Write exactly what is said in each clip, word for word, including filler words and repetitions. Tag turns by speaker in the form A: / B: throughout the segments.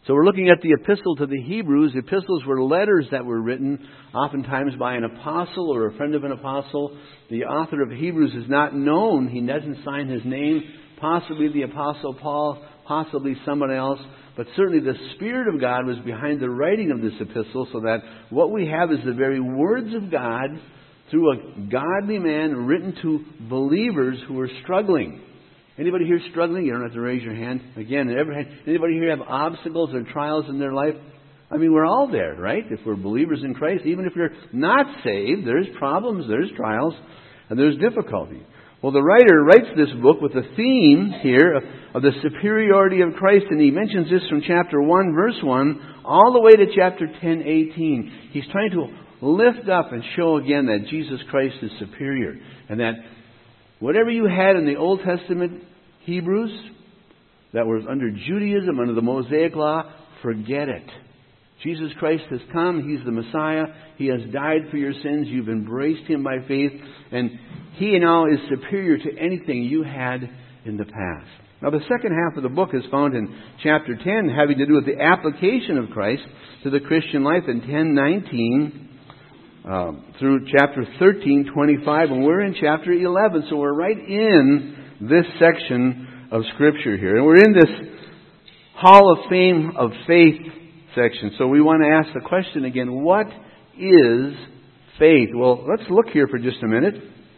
A: So we're looking at the epistle to the Hebrews. Epistles were letters that were written oftentimes by an apostle or a friend of an apostle. The author of Hebrews is not known. He doesn't sign his name. Possibly the apostle Paul, possibly someone else. But certainly the Spirit of God was behind the writing of this epistle, so that what we have is the very words of God through a godly man written to believers who are struggling. Anybody here struggling? You don't have to raise your hand. Again, anybody here have obstacles or trials in their life? I mean, we're all there, right? If we're believers in Christ, even if you're not saved, there's problems, there's trials, and there's difficulty. Well, the writer writes this book with a theme here of, of the superiority of Christ, and he mentions this from chapter one, verse one, all the way to chapter ten, eighteen. He's trying to lift up and show again that Jesus Christ is superior, and that whatever you had in the Old Testament Hebrews that was under Judaism, under the Mosaic Law, forget it. Jesus Christ has come. He's the Messiah. He has died for your sins. You've embraced Him by faith. And He now is superior to anything you had in the past. Now the second half of the book is found in chapter ten, having to do with the application of Christ to the Christian life in ten nineteen uh, through chapter thirteen twenty-five. And we're in chapter eleven, so we're right in this section of Scripture here. And we're in this Hall of Fame of Faith section. So we want to ask the question again, what is faith? Well, let's look here for just a minute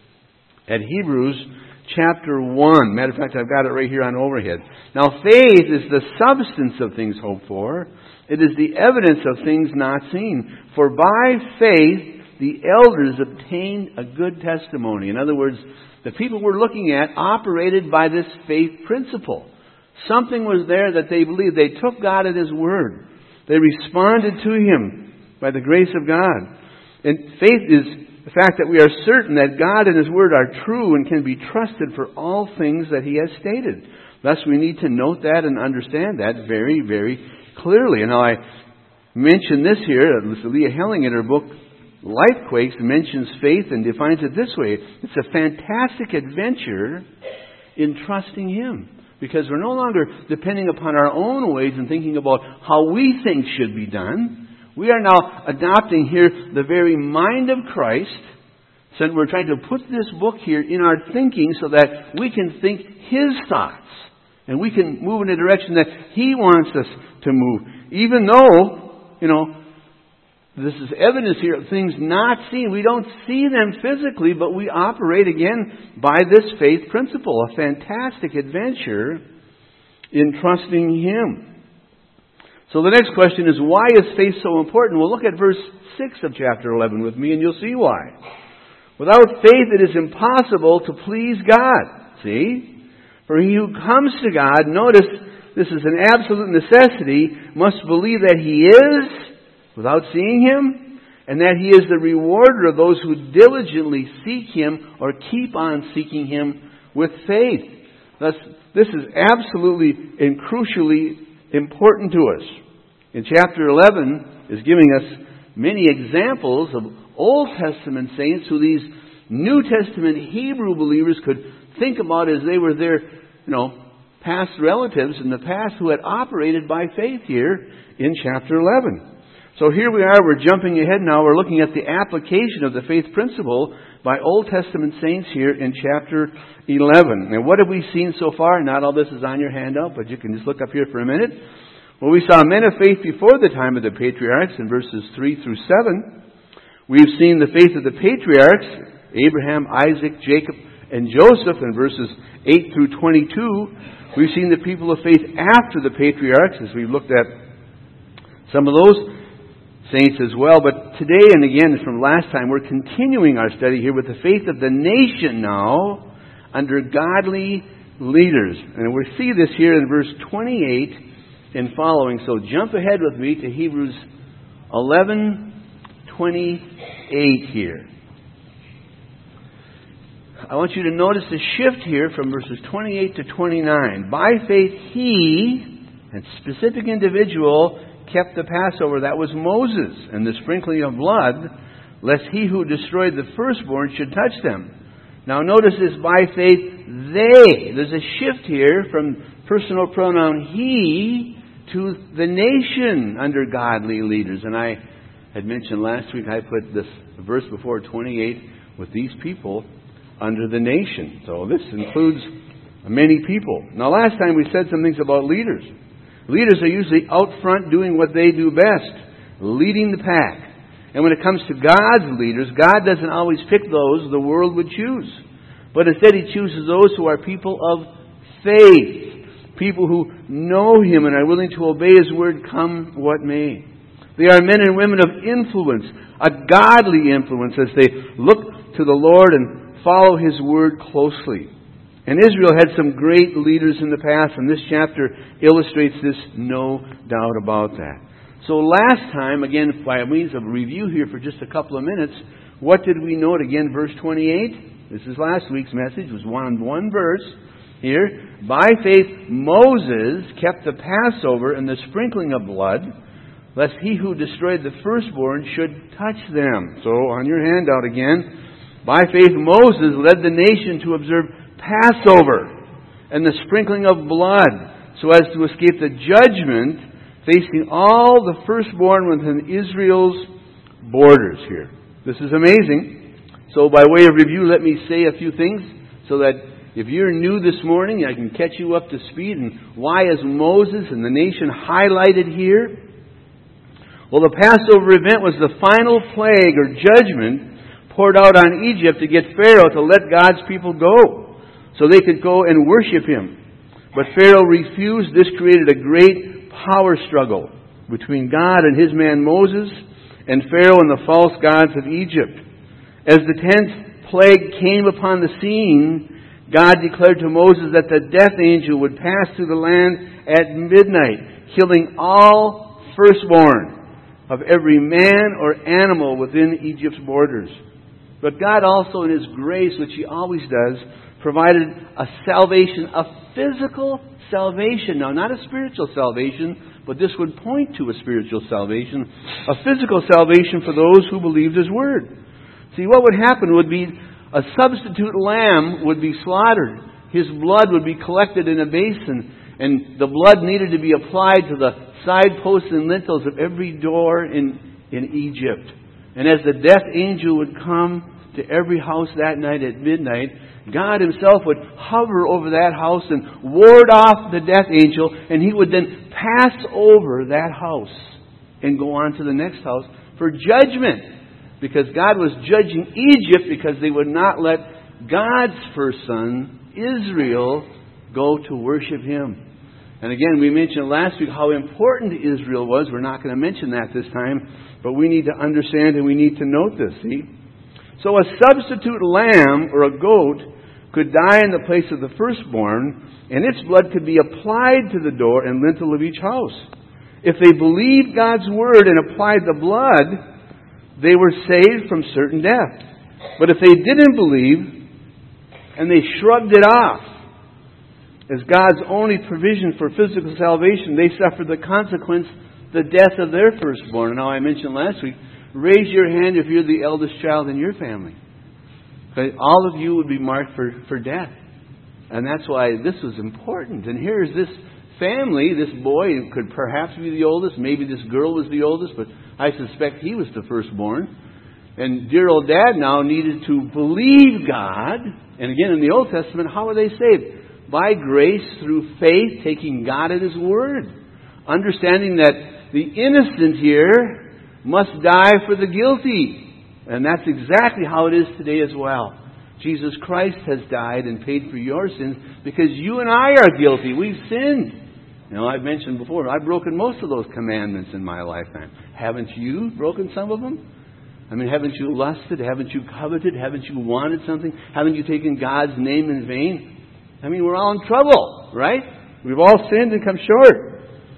A: at Hebrews chapter one. Matter of fact, I've got it right here on overhead. Now, faith is the substance of things hoped for. It is the evidence of things not seen. For by faith, the elders obtained a good testimony. In other words, the people we're looking at operated by this faith principle. Something was there that they believed. They took God at His word. They responded to Him by the grace of God. And faith is the fact that we are certain that God and His word are true and can be trusted for all things that He has stated. Thus, we need to note that and understand that very, very clearly. And now I mention this here. Leah Helling in her book, Lifequakes, mentions faith and defines it this way. It's a fantastic adventure in trusting Him. Because we're no longer depending upon our own ways and thinking about how we think should be done. We are now adopting here the very mind of Christ. So we're trying to put this book here in our thinking so that we can think His thoughts. And we can move in a direction that He wants us to move. Even though, you know, this is evidence here of things not seen. We don't see them physically, but we operate again by this faith principle. A fantastic adventure in trusting Him. So the next question is, why is faith so important? Well, look at verse six of chapter eleven with me and you'll see why. Without faith it is impossible to please God. See? For he who comes to God, notice this is an absolute necessity, must believe that He is without seeing Him, and that He is the rewarder of those who diligently seek Him or keep on seeking Him with faith. Thus, this is absolutely and crucially important to us. In chapter eleven is giving us many examples of Old Testament saints who these New Testament Hebrew believers could think about as they were their, you know, past relatives in the past who had operated by faith here in chapter eleven. So here we are, we're jumping ahead now, we're looking at the application of the faith principle by Old Testament saints here in chapter eleven. And what have we seen so far? Not all this is on your handout, but you can just look up here for a minute. Well, we saw men of faith before the time of the patriarchs in verses three through seven. We've seen the faith of the patriarchs, Abraham, Isaac, Jacob, and Joseph in verses eight through twenty-two. We've seen the people of faith after the patriarchs as we've looked at some of those saints as well. But today, and again from last time, we're continuing our study here with the faith of the nation now under godly leaders. And we see this here in verse twenty-eight and following. So jump ahead with me to Hebrews eleven twenty-eight here. I want you to notice the shift here from verses twenty-eight to twenty-nine. By faith he, a specific individual, kept the Passover. That was Moses, and the sprinkling of blood, lest he who destroyed the firstborn should touch them. Now notice this, by faith they. There's a shift here from personal pronoun he to the nation under godly leaders. And I had mentioned last week, I put this verse before twenty-eight, with these people under the nation. So this includes many people. Now last time we said some things about leaders. Leaders are usually out front doing what they do best, leading the pack. And when it comes to God's leaders, God doesn't always pick those the world would choose. But instead He chooses those who are people of faith. People who know Him and are willing to obey His word come what may. They are men and women of influence, a godly influence as they look to the Lord and follow His word closely. And Israel had some great leaders in the past, and this chapter illustrates this, no doubt about that. So last time, again, by means of review here for just a couple of minutes, what did we note again? Verse twenty-eight. This is last week's message. It was one, one verse here. By faith, Moses kept the Passover and the sprinkling of blood, lest he who destroyed the firstborn should touch them. So on your handout again, by faith, Moses led the nation to observe Passover and the sprinkling of blood, so as to escape the judgment facing all the firstborn within Israel's borders here. This is amazing. So by way of review, let me say a few things so that if you're new this morning, I can catch you up to speed. And why is Moses and the nation highlighted here? Well, the Passover event was the final plague or judgment poured out on Egypt to get Pharaoh to let God's people go, so they could go and worship Him. But Pharaoh refused. This created a great power struggle between God and His man Moses, and Pharaoh and the false gods of Egypt. As the tenth plague came upon the scene, God declared to Moses that the death angel would pass through the land at midnight, killing all firstborn of every man or animal within Egypt's borders. But God also, in His grace, which He always does, provided a salvation, a physical salvation. Now, not a spiritual salvation, but this would point to a spiritual salvation. A physical salvation for those who believed His word. See, what would happen would be a substitute lamb would be slaughtered. His blood would be collected in a basin, and the blood needed to be applied to the side posts and lintels of every door in, in Egypt. And as the death angel would come to every house that night at midnight, God Himself would hover over that house and ward off the death angel, and He would then pass over that house and go on to the next house for judgment. Because God was judging Egypt because they would not let God's first son, Israel, go to worship Him. And again, we mentioned last week how important Israel was. We're not going to mention that this time, but we need to understand and we need to note this, see? So a substitute lamb or a goat could die in the place of the firstborn, and its blood could be applied to the door and lintel of each house. If they believed God's word and applied the blood, they were saved from certain death. But if they didn't believe and they shrugged it off as God's only provision for physical salvation, they suffered the consequence, the death of their firstborn. And now I mentioned last week, raise your hand if you're the eldest child in your family. Okay? All of you would be marked for, for death. And that's why this was important. And here's this family, this boy could perhaps be the oldest, maybe this girl was the oldest, but I suspect he was the firstborn. And dear old dad now needed to believe God. And again, in the Old Testament, how are they saved? By grace, through faith, taking God at His word. Understanding that the innocent here must die for the guilty. And that's exactly how it is today as well. Jesus Christ has died and paid for your sins because you and I are guilty. We've sinned. You know, I've mentioned before, I've broken most of those commandments in my lifetime. Haven't you broken some of them? I mean, haven't you lusted? Haven't you coveted? Haven't you wanted something? Haven't you taken God's name in vain? I mean, we're all in trouble, right? We've all sinned and come short.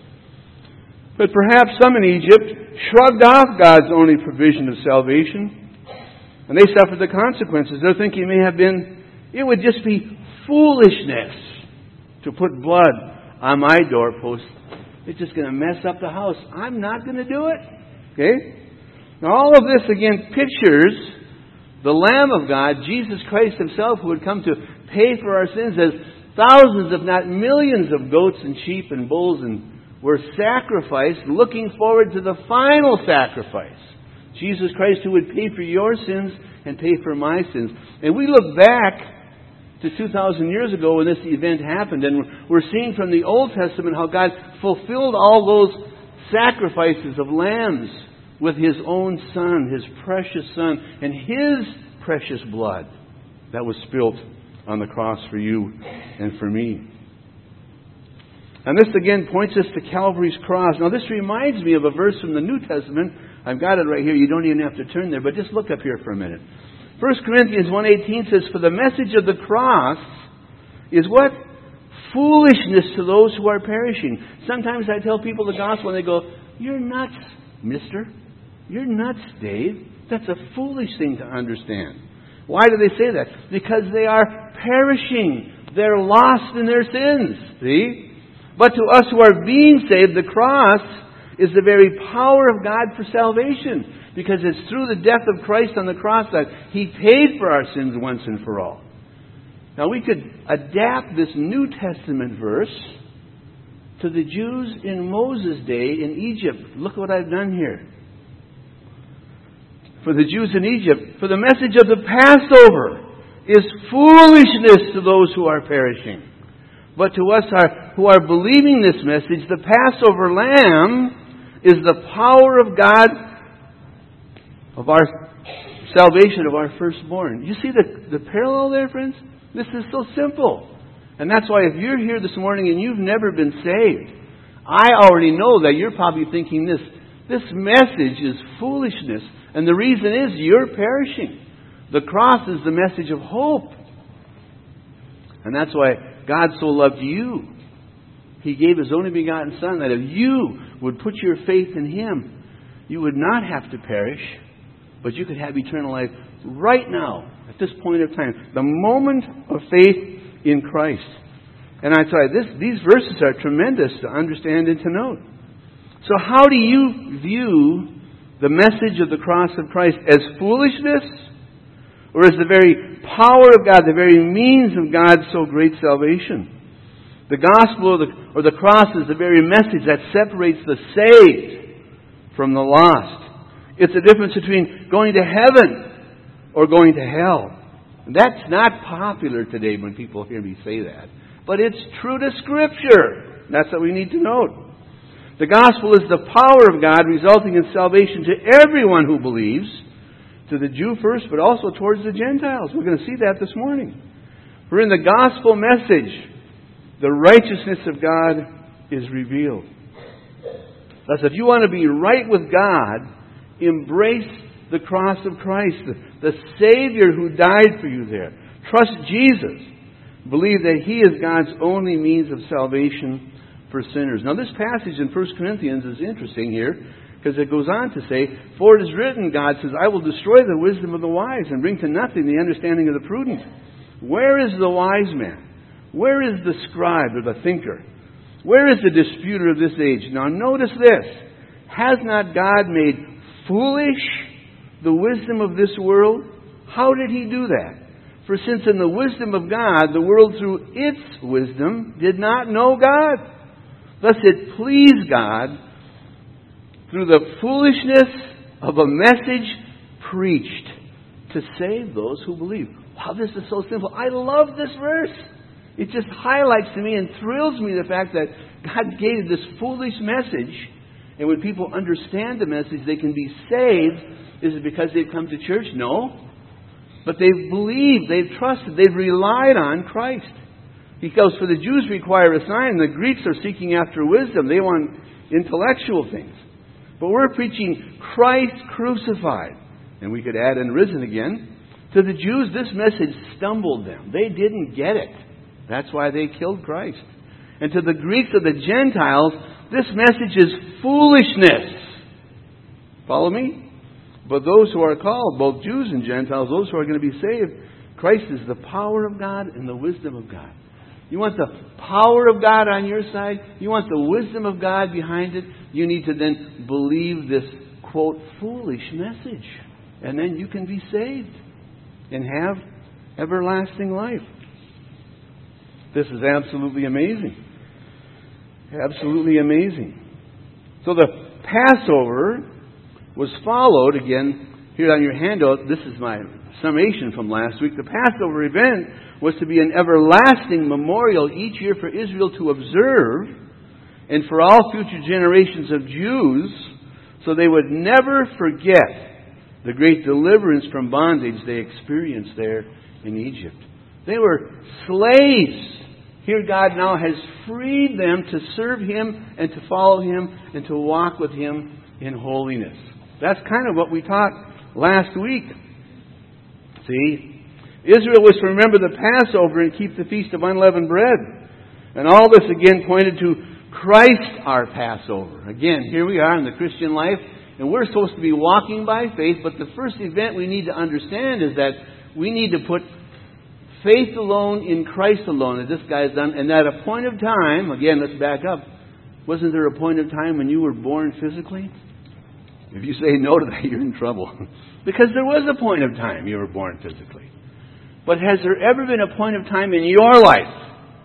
A: But perhaps some in Egypt shrugged off God's only provision of salvation, and they suffered the consequences. Their thinking may have been, it would just be foolishness to put blood on my doorpost. It's just going to mess up the house. I'm not going to do it. Okay? Now all of this again pictures the Lamb of God, Jesus Christ Himself, who would come to pay for our sins, as thousands, if not millions, of goats and sheep and bulls and were sacrificed, looking forward to the final sacrifice. Jesus Christ, who would pay for your sins and pay for my sins. And we look back to two thousand years ago when this event happened, and we're seeing from the Old Testament how God fulfilled all those sacrifices of lambs with His own Son, His precious Son, and His precious blood that was spilt on the cross for you and for me. And this again points us to Calvary's cross. Now this reminds me of a verse from the New Testament. I've got it right here. You don't even have to turn there, but just look up here for a minute. First Corinthians one eighteen says, "For the message of the cross is what? Foolishness to those who are perishing." Sometimes I tell people the gospel and they go, "You're nuts, mister. You're nuts, Dave. That's a foolish thing to understand." Why do they say that? Because they are perishing. They're lost in their sins. See? But to us who are being saved, the cross is the very power of God for salvation. Because it's through the death of Christ on the cross that He paid for our sins once and for all. Now we could adapt this New Testament verse to the Jews in Moses' day in Egypt. Look what I've done here. For the Jews in Egypt, for the message of the Passover is foolishness to those who are perishing. But to us who are believing this message, the Passover lamb is the power of God of our salvation of our firstborn. You see the, the parallel there, friends? This is so simple. And that's why if you're here this morning and you've never been saved, I already know that you're probably thinking this, this message is foolishness. And the reason is you're perishing. The cross is the message of hope. And that's why God so loved you. He gave His only begotten Son, that if you would put your faith in Him, you would not have to perish, but you could have eternal life right now, at this point of time. The moment of faith in Christ. And I tell you, this, these verses are tremendous to understand and to note. So how do you view the message of the cross of Christ? As foolishness? Or as the very power of God, the very means of God's so great salvation? The gospel or the, or the cross is the very message that separates the saved from the lost. It's the difference between going to heaven or going to hell. And that's not popular today when people hear me say that. But it's true to Scripture. That's what we need to note. The gospel is the power of God resulting in salvation to everyone who believes. To the Jew first, but also towards the Gentiles. We're going to see that this morning. For in the gospel message, the righteousness of God is revealed. Thus, if you want to be right with God, embrace the cross of Christ, the, the Savior who died for you there. Trust Jesus. Believe that He is God's only means of salvation for sinners. Now, this passage in First Corinthians is interesting here, because it goes on to say, "For it is written," God says, "I will destroy the wisdom of the wise and bring to nothing the understanding of the prudent." Where is the wise man? Where is the scribe or the thinker? Where is the disputer of this age? Now notice this. Has not God made foolish the wisdom of this world? How did He do that? For since in the wisdom of God, the world through its wisdom did not know God. Thus it pleased God through the foolishness of a message preached to save those who believe. Wow, this is so simple. I love this verse. It just highlights to me and thrills me the fact that God gave this foolish message. And when people understand the message, they can be saved. Is it because they've come to church? No. But they've believed, they've trusted, they've relied on Christ. He goes, for the Jews require a sign. The Greeks are seeking after wisdom. They want intellectual things. But we're preaching Christ crucified. And we could add and risen again. To the Jews, this message stumbled them. They didn't get it. That's why they killed Christ. And to the Greeks or the Gentiles, this message is foolishness. Follow me? But those who are called, both Jews and Gentiles, those who are going to be saved, Christ is the power of God and the wisdom of God. You want the power of God on your side? You want the wisdom of God behind it? You need to then believe this, quote, foolish message. And then you can be saved and have everlasting life. This is absolutely amazing. Absolutely amazing. So the Passover was followed, again, here on your handout, this is my summation from last week. The Passover event was to be an everlasting memorial each year for Israel to observe and for all future generations of Jews, so they would never forget the great deliverance from bondage they experienced there in Egypt. They were slaves. Here God now has freed them to serve Him and to follow Him and to walk with Him in holiness. That's kind of what we taught last week. See? Israel was to remember the Passover and keep the Feast of Unleavened Bread. And all this again pointed to Christ our Passover. Again, here we are in the Christian life, and we're supposed to be walking by faith, but the first event we need to understand is that we need to put faith alone in Christ alone, that this guy's done. And at a point of time, again, let's back up. Wasn't there a point of time when you were born physically? If you say no to that, you're in trouble. Because there was a point of time you were born physically. But has there ever been a point of time in your life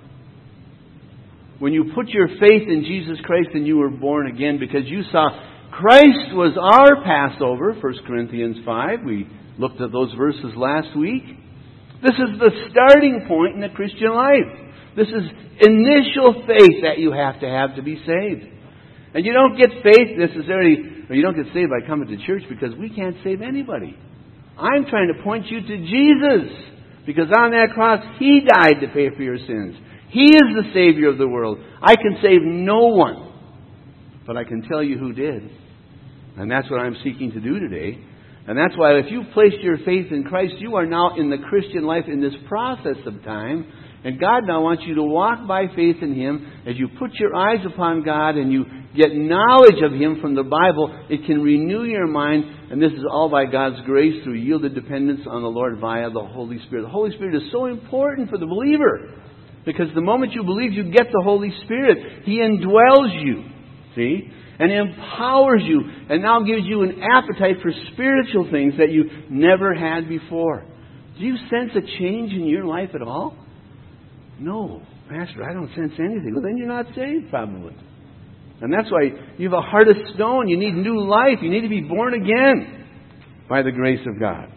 A: when you put your faith in Jesus Christ and you were born again because you saw Christ was our Passover, First Corinthians five. We looked at those verses last week. This is the starting point in the Christian life. This is initial faith that you have to have to be saved. And you don't get faith necessarily, or you don't get saved by coming to church, because we can't save anybody. I'm trying to point you to Jesus, because on that cross, He died to pay for your sins. He is the Savior of the world. I can save no one, but I can tell you who did. And that's what I'm seeking to do today. And that's why if you've placed your faith in Christ, you are now in the Christian life in this process of time. And God now wants you to walk by faith in Him. As you put your eyes upon God and you get knowledge of Him from the Bible, it can renew your mind. And this is all by God's grace through yielded dependence on the Lord via the Holy Spirit. The Holy Spirit is so important for the believer, because the moment you believe, you get the Holy Spirit. He indwells you, see, and empowers you, and now gives you an appetite for spiritual things that you never had before. Do you sense a change in your life at all? No, Pastor, I don't sense anything. Well, then you're not saved, probably. And that's why you have a heart of stone. You need new life. You need to be born again by the grace of God.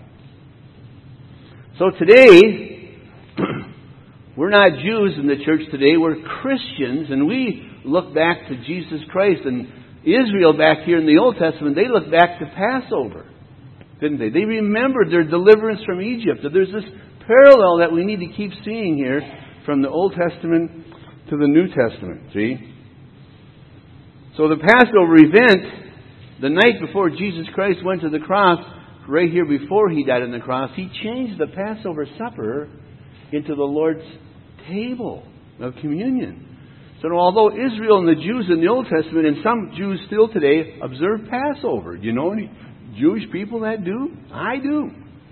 A: So today, we're not Jews in the church today. We're Christians, and we look back to Jesus Christ. And Israel back here in the Old Testament, they look back to Passover, didn't they? They remembered their deliverance from Egypt. So there's this parallel that we need to keep seeing here from the Old Testament to the New Testament, see? So the Passover event, the night before Jesus Christ went to the cross, right here before He died on the cross, He changed the Passover supper into the Lord's table of communion. So although Israel and the Jews in the Old Testament, and some Jews still today, observe Passover. Do you know any Jewish people that do? I do.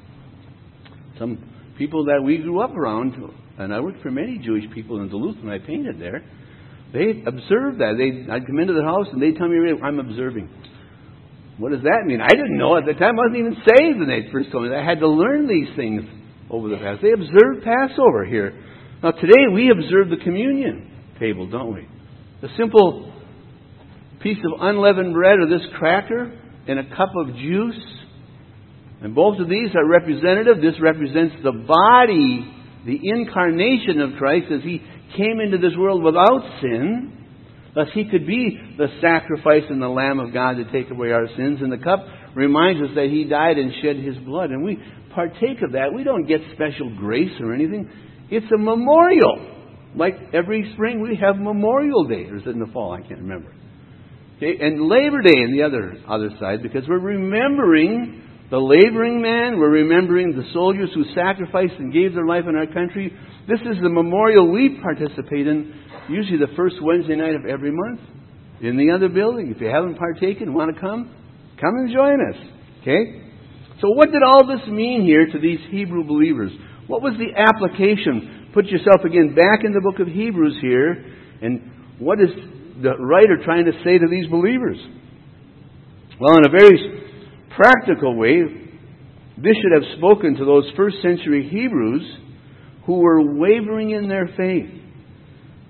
A: Some people that we grew up around, and I worked for many Jewish people in Duluth when I painted there, they observed that. They, I'd come into the house and they'd tell me, I'm observing. What does that mean? I didn't know at the time. I wasn't even saved when they first told me. I had to learn these things over the past. They observed Passover here. Now today we observe the communion table, don't we? A simple piece of unleavened bread or this cracker and a cup of juice. And both of these are representative. This represents the body, the incarnation of Christ as He came into this world without sin. Thus He could be the sacrifice and the Lamb of God to take away our sins. And the cup reminds us that He died and shed His blood. And we partake of that. We don't get special grace or anything. It's a memorial. Like every spring we have Memorial Day. Or is it in the fall? I can't remember. Okay? And Labor Day on the other, other side, because we're remembering the laboring man. We're remembering the soldiers who sacrificed and gave their life in our country. This is the memorial we participate in, usually the first Wednesday night of every month in the other building. If you haven't partaken, want to come, come and join us. Okay? So what did all this mean here to these Hebrew believers? What was the application? Put yourself again back in the book of Hebrews here, and what is the writer trying to say to these believers? Well, in a very practical way, this should have spoken to those first century Hebrews who were wavering in their faith.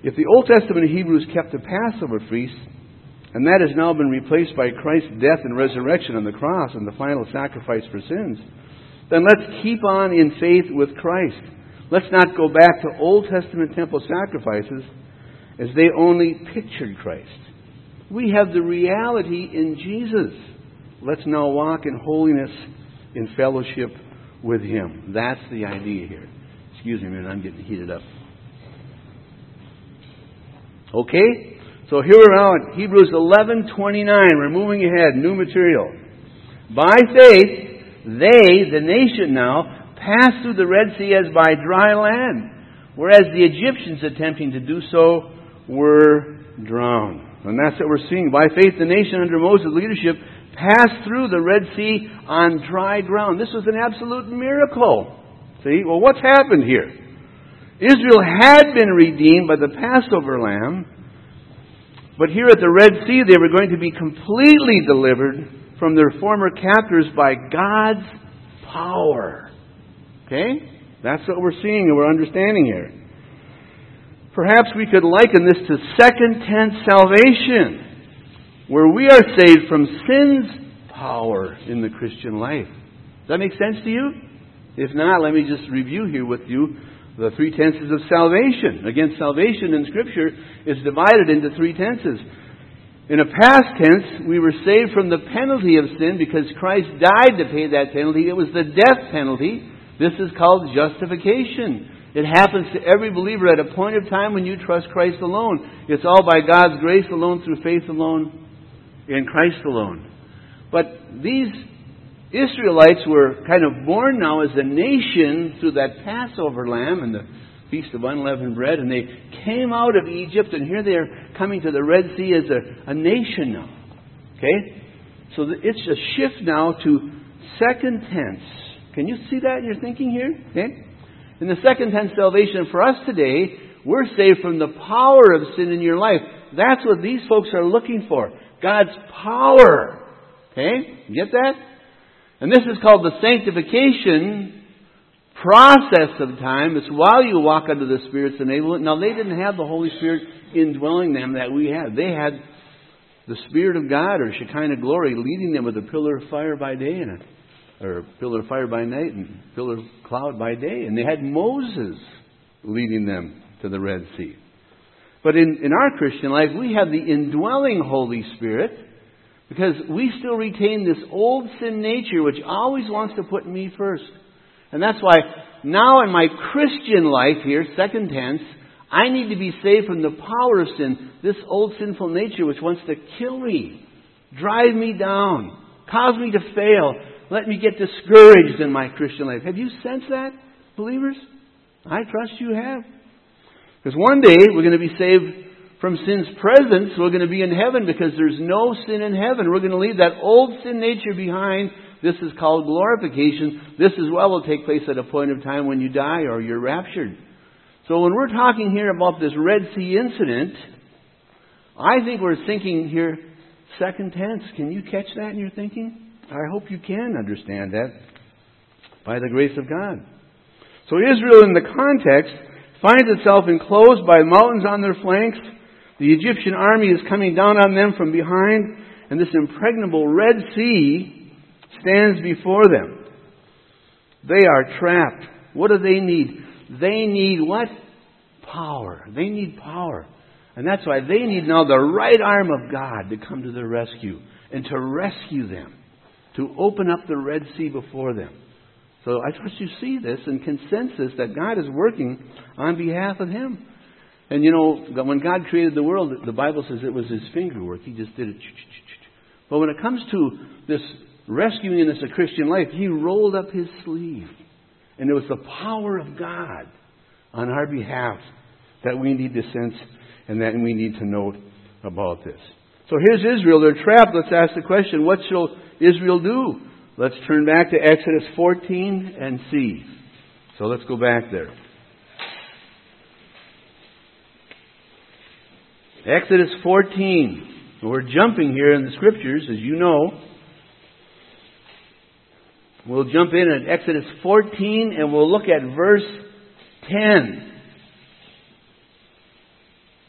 A: If the Old Testament Hebrews kept the Passover feast, and that has now been replaced by Christ's death and resurrection on the cross and the final sacrifice for sins, then let's keep on in faith with Christ. Let's not go back to Old Testament temple sacrifices as they only pictured Christ. We have the reality in Jesus. Let's now walk in holiness, in fellowship with Him. That's the idea here. Excuse me a minute, I'm getting heated up. Okay? So here we're now at Hebrews eleven twenty-nine. We're moving ahead. New material. By faith, they, the nation now, passed through the Red Sea as by dry land, whereas the Egyptians attempting to do so were drowned. And that's what we're seeing. By faith, the nation under Moses' leadership passed through the Red Sea on dry ground. This was an absolute miracle. See? Well, what's happened here? Israel had been redeemed by the Passover lamb, but here at the Red Sea they were going to be completely delivered from their former captors by God's power. Okay? That's what we're seeing and we're understanding here. Perhaps we could liken this to second tense salvation, where we are saved from sin's power in the Christian life. Does that make sense to you? If not, let me just review here with you the three tenses of salvation. Again, salvation in Scripture is divided into three tenses. In a past tense, we were saved from the penalty of sin because Christ died to pay that penalty. It was the death penalty. This is called justification. It happens to every believer at a point of time when you trust Christ alone. It's all by God's grace alone, through faith alone, in Christ alone. But these Israelites were kind of born now as a nation through that Passover lamb and the Feast of Unleavened Bread, and they came out of Egypt, and here they are coming to the Red Sea as a, a nation now. Okay? So it's a shift now to second tense. Can you see that in your thinking here? Okay? In the second tense salvation for us today, we're saved from the power of sin in your life. That's what these folks are looking for. God's power. Okay? Get that? And this is called the sanctification process of time. It's while you walk under the Spirit's enablement. Now, they didn't have the Holy Spirit indwelling them that we had. They had the Spirit of God, or Shekinah glory, leading them with a pillar of fire by day and a, or a pillar of fire by night and a pillar of cloud by day. And they had Moses leading them to the Red Sea. But in, in our Christian life, we have the indwelling Holy Spirit, because we still retain this old sin nature which always wants to put me first. And that's why now in my Christian life here, second tense, I need to be saved from the power of sin. This old sinful nature which wants to kill me, drive me down, cause me to fail, let me get discouraged in my Christian life. Have you sensed that, believers? I trust you have. Because one day we're going to be saved from sin's presence. We're going to be in heaven because there's no sin in heaven. We're going to leave that old sin nature behind. This is called glorification. This as well will take place at a point of time when you die or you're raptured. So when we're talking here about this Red Sea incident, I think we're thinking here second tense. Can you catch that in your thinking? I hope you can understand that by the grace of God. So Israel in the context finds itself enclosed by mountains on their flanks. The Egyptian army is coming down on them from behind, and this impregnable Red Sea stands before them. They are trapped. What do they need? They need what? Power. They need power. And that's why they need now the right arm of God to come to their rescue and to rescue them, to open up the Red Sea before them. So I trust you see this and consensus that God is working on behalf of Him. And you know, when God created the world, the Bible says it was His finger work. He just did it. But when it comes to this rescuing us a Christian life, He rolled up His sleeve. And it was the power of God on our behalf that we need to sense and that we need to note about this. So here's Israel. They're trapped. Let's ask the question, what shall Israel do? Let's turn back to Exodus fourteen and see. So let's go back there. Exodus fourteen. We're jumping here in the Scriptures, as you know. We'll jump in at Exodus fourteen and we'll look at verse ten.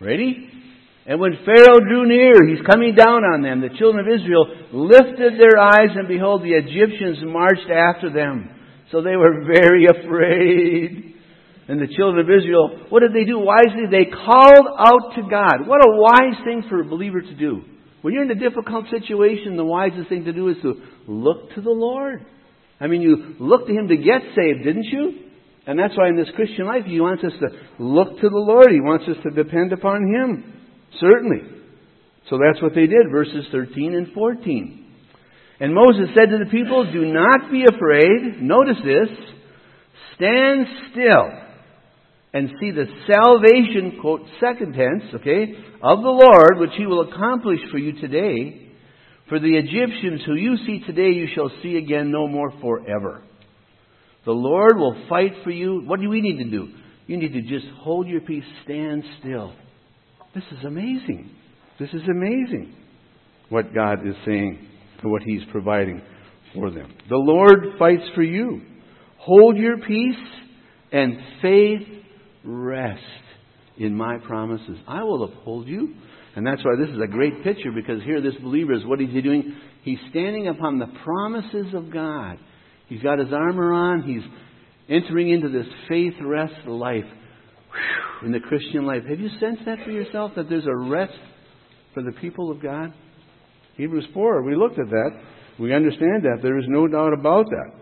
A: Ready? And when Pharaoh drew near, he's coming down on them. The children of Israel lifted their eyes, and behold, the Egyptians marched after them. So they were very afraid. And the children of Israel, what did they do wisely? They called out to God. What a wise thing for a believer to do. When you're in a difficult situation, the wisest thing to do is to look to the Lord. I mean, you looked to Him to get saved, didn't you? And that's why in this Christian life, He wants us to look to the Lord. He wants us to depend upon Him. Certainly. So that's what they did, verses thirteen and fourteen. And Moses said to the people, do not be afraid. Notice this. Stand still and see the salvation, quote, second tense, okay, of the Lord, which He will accomplish for you today. For the Egyptians who you see today, you shall see again no more forever. The Lord will fight for you. What do we need to do? You need to just hold your peace, stand still. This is amazing. This is amazing what God is saying and what He's providing for them. The Lord fights for you. Hold your peace and faith rest in my promises. I will uphold you. And that's why this is a great picture, because here this believer is, what is he doing? He's standing upon the promises of God. He's got his armor on. He's entering into this faith rest life. Whew, in the Christian life. Have you sensed that for yourself, that there's a rest for the people of God? Hebrews four, we looked at that. We understand that. There is no doubt about that.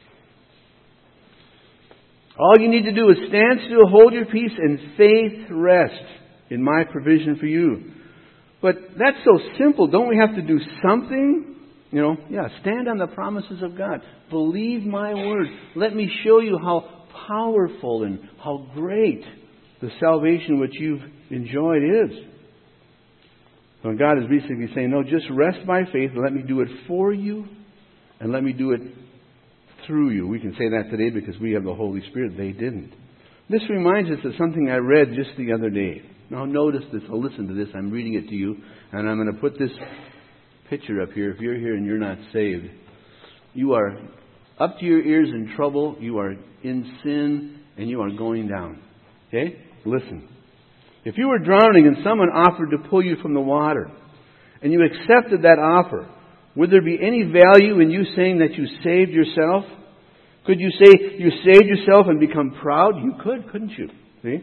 A: All you need to do is stand still, hold your peace, and faith rest in my provision for you. But that's so simple. Don't we have to do something? You know, yeah, stand on the promises of God. Believe my word. Let me show you how powerful and how great the salvation which you've enjoyed is. So God is basically saying, no, just rest by faith and let me do it for you and let me do it through you. We can say that today because we have the Holy Spirit. They didn't. This reminds us of something I read just the other day. Now notice this. I'll listen to this. I'm reading it to you. And I'm going to put this picture up here. If you're here and you're not saved, you are up to your ears in trouble. You are in sin and you are going down. Okay? Listen. If you were drowning and someone offered to pull you from the water and you accepted that offer, would there be any value in you saying that you saved yourself? Could you say you saved yourself and become proud? You could, couldn't you? See?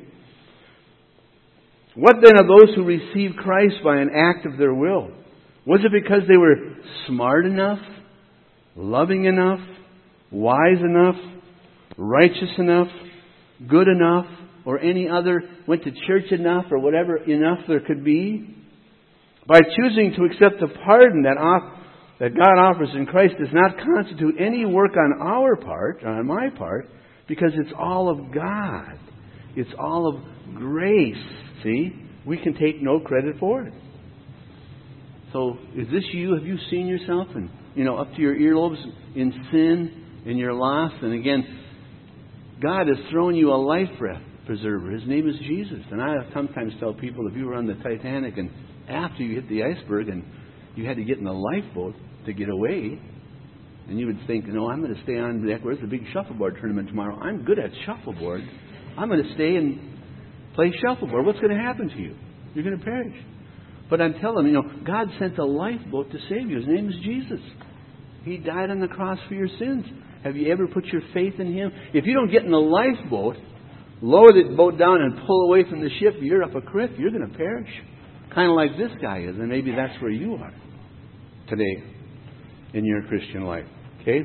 A: What then of those who received Christ by an act of their will? Was it because they were smart enough, loving enough, wise enough, righteous enough, good enough, or any other, went to church enough, or whatever enough there could be? By choosing to accept the pardon that off, that God offers in Christ does not constitute any work on our part, on my part, because it's all of God. It's all of grace. See? We can take no credit for it. So, is this you? Have you seen yourself and, you know, up to your earlobes in sin and you're lost? And again, God has thrown you a life preserver. His name is Jesus. And I sometimes tell people, if you were on the Titanic and after you hit the iceberg and you had to get in a lifeboat to get away, and you would think, no, I'm going to stay on deck. Where's the big shuffleboard tournament tomorrow? I'm good at shuffleboard. I'm going to stay and play shuffleboard. What's going to happen to you? You're going to perish. But I'm telling you, you know, God sent a lifeboat to save you. His name is Jesus. He died on the cross for your sins. Have you ever put your faith in Him? If you don't get in the lifeboat, lower the boat down and pull away from the ship, you're up a cliff. You're going to perish. Kind of like this guy is. And maybe that's where you are today in your Christian life. Okay?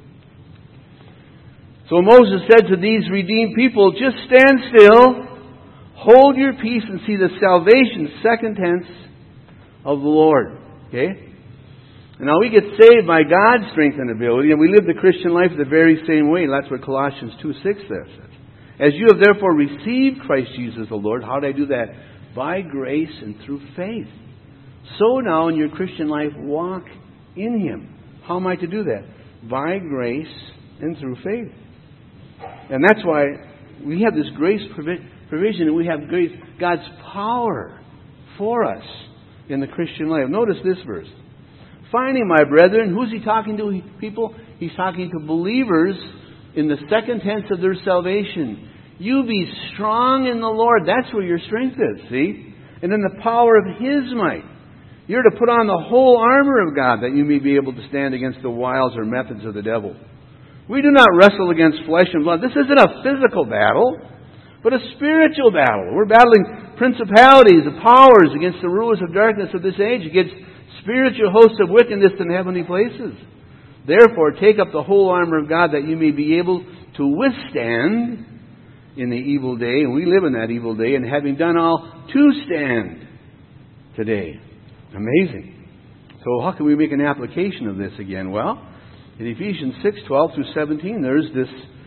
A: So Moses said to these redeemed people, just stand still, hold your peace, and see the salvation, second tense, of the Lord. Okay? And now we get saved by God's strength and ability, and we live the Christian life the very same way. That's what Colossians two six there says. As you have therefore received Christ Jesus the Lord, how do I do that? By grace and through faith. So now in your Christian life, walk in Him. How am I to do that? By grace and through faith. And that's why we have this grace provision, and we have grace, God's power for us in the Christian life. Notice this verse. Finally, my brethren, who's He talking to? People? He's talking to believers in the second tense of their salvation. You be strong in the Lord. That's where your strength is, see? and in the power of His might. You're to put on the whole armor of God, that you may be able to stand against the wiles or methods of the devil. We do not wrestle against flesh and blood. This isn't a physical battle, but a spiritual battle. We're battling principalities and powers against the rulers of darkness of this age, against spiritual hosts of wickedness in heavenly places. Therefore, take up the whole armor of God, that you may be able to withstand in the evil day. And we live in that evil day, and having done all, to stand today. Amazing. So how can we make an application of this again? Well, in Ephesians six, twelve through seventeen, there's this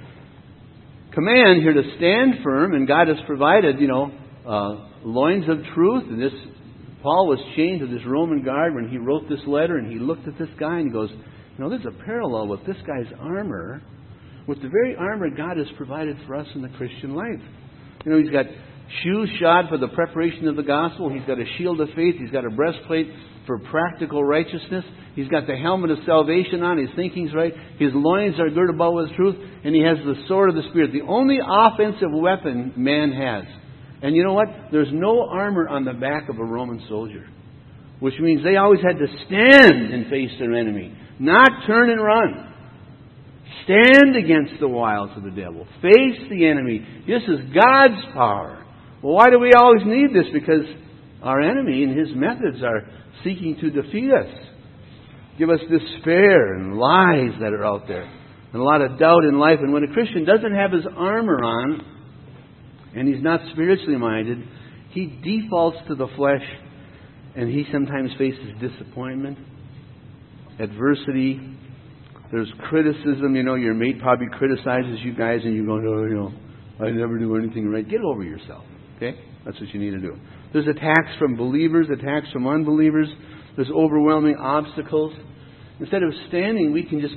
A: command here to stand firm, and God has provided, you know, uh, loins of truth. And this, Paul was chained to this Roman guard when he wrote this letter, and he looked at this guy and he goes, you know, there's a parallel with this guy's armor, with the very armor God has provided for us in the Christian life. You know, he's got shoes shod for the preparation of the gospel. He's got a shield of faith. He's got a breastplate for practical righteousness. He's got the helmet of salvation on. His thinking's right. His loins are girded about with truth. And he has the sword of the Spirit, the only offensive weapon man has. And you know what? There's no armor on the back of a Roman soldier, which means they always had to stand and face their enemy, not turn and run. Stand against the wiles of the devil. Face the enemy. This is God's power. Well, why do we always need this? Because our enemy and his methods are seeking to defeat us. Give us despair and lies that are out there, and a lot of doubt in life. And when a Christian doesn't have his armor on, and he's not spiritually minded, he defaults to the flesh, and he sometimes faces disappointment, adversity. There's criticism. You know, your mate probably criticizes you guys, and you go, oh, you know, I never do anything right. Get over yourself. Okay? That's what you need to do. There's attacks from believers, attacks from unbelievers. There's overwhelming obstacles. Instead of standing, we can just,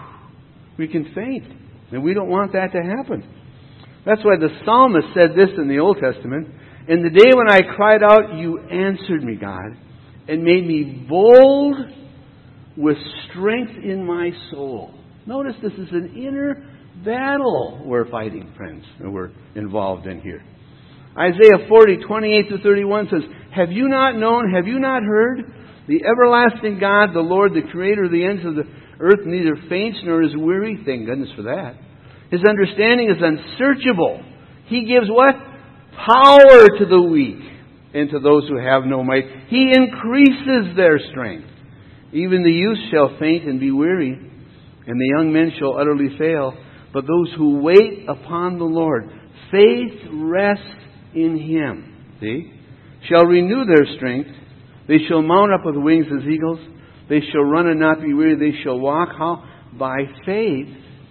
A: we can faint. And we don't want that to happen. That's why the psalmist said this in the Old Testament. In the day when I cried out, you answered me, God, and made me bold with strength in my soul. Notice this is an inner battle we're fighting, friends, and we're involved in here. Isaiah forty, twenty-eight to thirty-one says, have you not known, have you not heard? The everlasting God, the Lord, the creator of the ends of the earth, neither faints nor is weary. Thank goodness for that. His understanding is unsearchable. He gives what? Power to the weak and to those who have no might. He increases their strength. Even the youth shall faint and be weary, and the young men shall utterly fail. But those who wait upon the Lord, faith rests in Him, see, shall renew their strength. They shall mount up with wings as eagles. They shall run and not be weary. They shall walk how? By faith,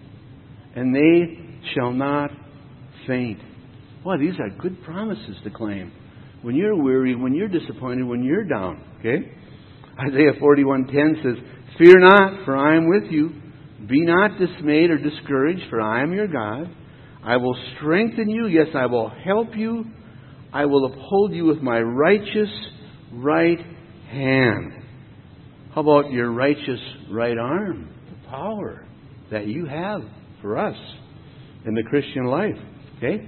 A: and they shall not faint. Well, these are good promises to claim. When you're weary, when you're disappointed, when you're down, okay? Isaiah forty-one ten says, fear not, for I am with you. Be not dismayed or discouraged, for I am your God. I will strengthen you. Yes, I will help you. I will uphold you with my righteous right hand. How about your righteous right arm? The power that you have for us in the Christian life. Okay?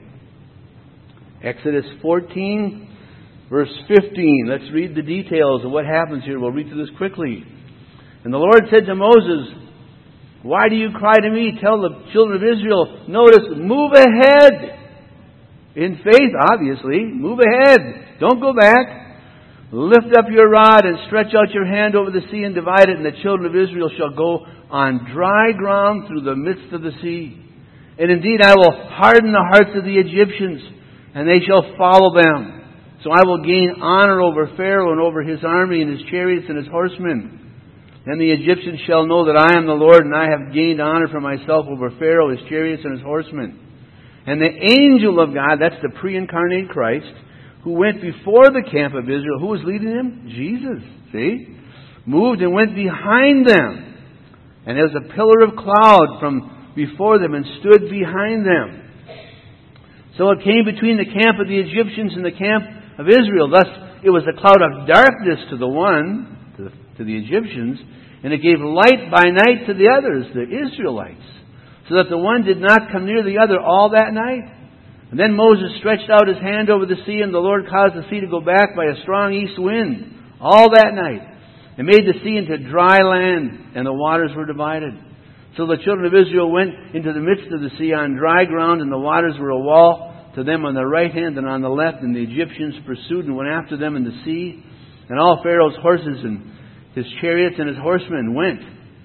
A: Exodus fourteen, verse fifteen. Let's read the details of what happens here. We'll read through this quickly. And the Lord said to Moses, why do you cry to me? Tell the children of Israel, notice, move ahead. In faith, obviously. Move ahead. Don't go back. Lift up your rod and stretch out your hand over the sea and divide it, and the children of Israel shall go on dry ground through the midst of the sea. And indeed I will harden the hearts of the Egyptians, and they shall follow them. So I will gain honor over Pharaoh and over his army and his chariots and his horsemen. And the Egyptians shall know that I am the Lord, and I have gained honor for myself over Pharaoh, his chariots, and his horsemen. And the angel of God, that's the pre-incarnate Christ, who went before the camp of Israel. Who was leading them? Jesus. See? Moved and went behind them. And there was a pillar of cloud from before them and stood behind them. So it came between the camp of the Egyptians and the camp of Israel. Thus it was a cloud of darkness to the one, to the, to the Egyptians, and it gave light by night to the others, the Israelites, so that the one did not come near the other all that night. And then Moses stretched out his hand over the sea, and the Lord caused the sea to go back by a strong east wind all that night, and made the sea into dry land, and the waters were divided. So the children of Israel went into the midst of the sea on dry ground, and the waters were a wall to them on the right hand and on the left. And the Egyptians pursued and went after them in the sea. And all Pharaoh's horses and his chariots and his horsemen went.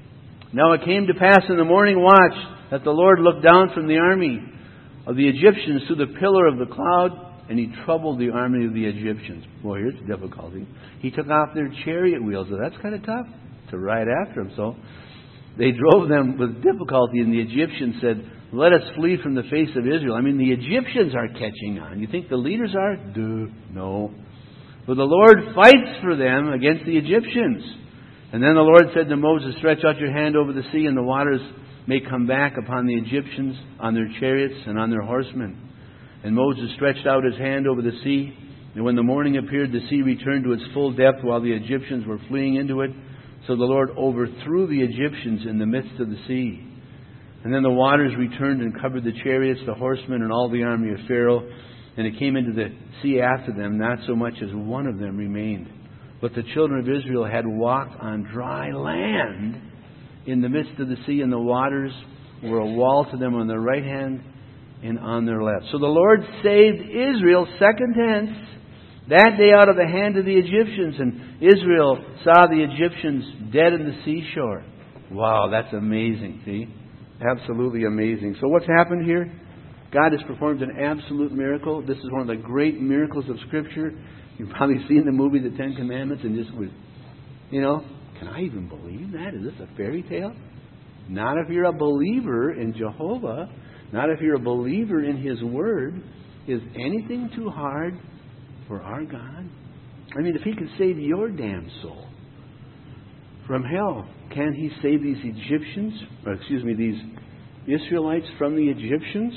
A: Now it came to pass in the morning watch that the Lord looked down from the army of the Egyptians through the pillar of the cloud, and He troubled the army of the Egyptians. Well, here's the difficulty. He took off their chariot wheels. So that's kind of tough to ride after them. So they drove them with difficulty, and the Egyptians said, "Let us flee from the face of Israel." I mean, the Egyptians are catching on. You think the leaders are? Duh, no. But the Lord fights for them against the Egyptians. And then the Lord said to Moses, "Stretch out your hand over the sea, and the waters may come back upon the Egyptians, on their chariots, and on their horsemen." And Moses stretched out his hand over the sea, and when the morning appeared, the sea returned to its full depth while the Egyptians were fleeing into it. So the Lord overthrew the Egyptians in the midst of the sea. And then the waters returned and covered the chariots, the horsemen, and all the army of Pharaoh. And it came into the sea after them, not so much as one of them remained. But the children of Israel had walked on dry land in the midst of the sea, and the waters were a wall to them on their right hand and on their left. So the Lord saved Israel, second tense, that day out of the hand of the Egyptians. And Israel saw the Egyptians dead in the seashore. Wow, that's amazing, see? Absolutely amazing. So what's happened here? God has performed an absolute miracle. This is one of the great miracles of Scripture. You've probably seen the movie The Ten Commandments and just would, you know, can I even believe that? Is this a fairy tale? Not if you're a believer in Jehovah. Not if you're a believer in His Word. Is anything too hard for our God? I mean, if He could save your damn soul from hell, can He save these Egyptians, or excuse me, these Israelites from the Egyptians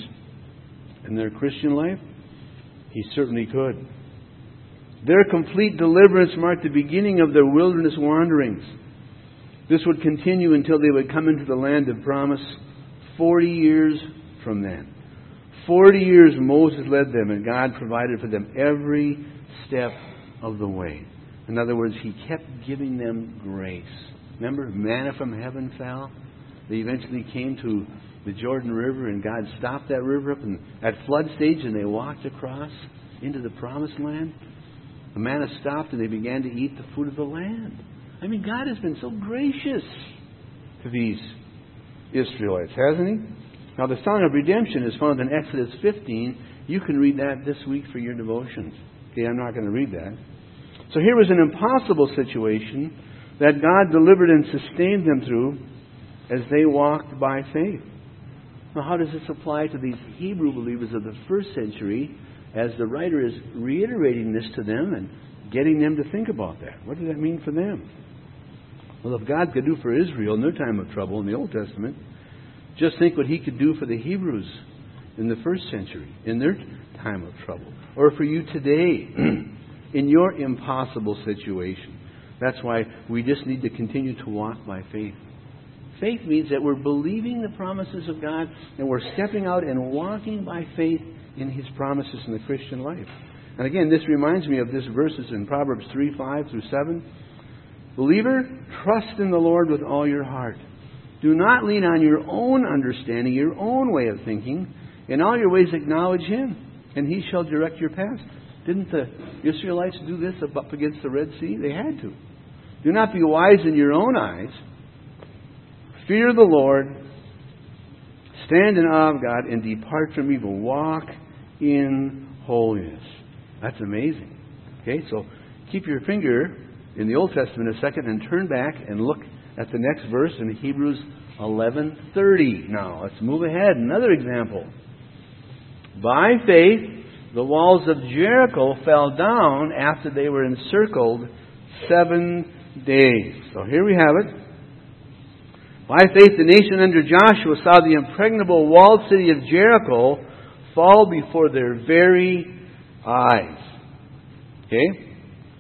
A: in their Christian life? He certainly could. Their complete deliverance marked the beginning of their wilderness wanderings. This would continue until they would come into the land of promise forty years from then. Forty years Moses led them, and God provided for them every step of the way. In other words, He kept giving them grace. Remember, manna from heaven fell. They eventually came to the Jordan River, and God stopped that river up in, at flood stage, and they walked across into the promised land. The manna stopped, and they began to eat the food of the land. I mean, God has been so gracious to these Israelites, hasn't He? Now, the Song of Redemption is found in Exodus fifteen. You can read that this week for your devotions. Okay, I'm not going to read that. So here was an impossible situation that God delivered and sustained them through as they walked by faith. Now, how does this apply to these Hebrew believers of the first century as the writer is reiterating this to them and getting them to think about that? What does that mean for them? Well, if God could do for Israel in their time of trouble in the Old Testament, just think what He could do for the Hebrews in the first century, in their time of trouble. Or for you today, in your impossible situation. That's why we just need to continue to walk by faith. Faith means that we're believing the promises of God, and we're stepping out and walking by faith in His promises in the Christian life. And again, this reminds me of this verses in Proverbs three, five through seven. Believer, trust in the Lord with all your heart. Do not lean on your own understanding, your own way of thinking. In all your ways acknowledge Him, and He shall direct your path. Didn't the Israelites do this up against the Red Sea? They had to. Do not be wise in your own eyes. Fear the Lord. Stand in awe of God and depart from evil. Walk in holiness. That's amazing. Okay, so keep your finger in the Old Testament a second and turn back and look at the next verse in Hebrews eleven thirty. Now, let's move ahead. Another example. By faith, the walls of Jericho fell down after they were encircled seven days. So here we have it. By faith, the nation under Joshua saw the impregnable walled city of Jericho fall before their very eyes. Okay?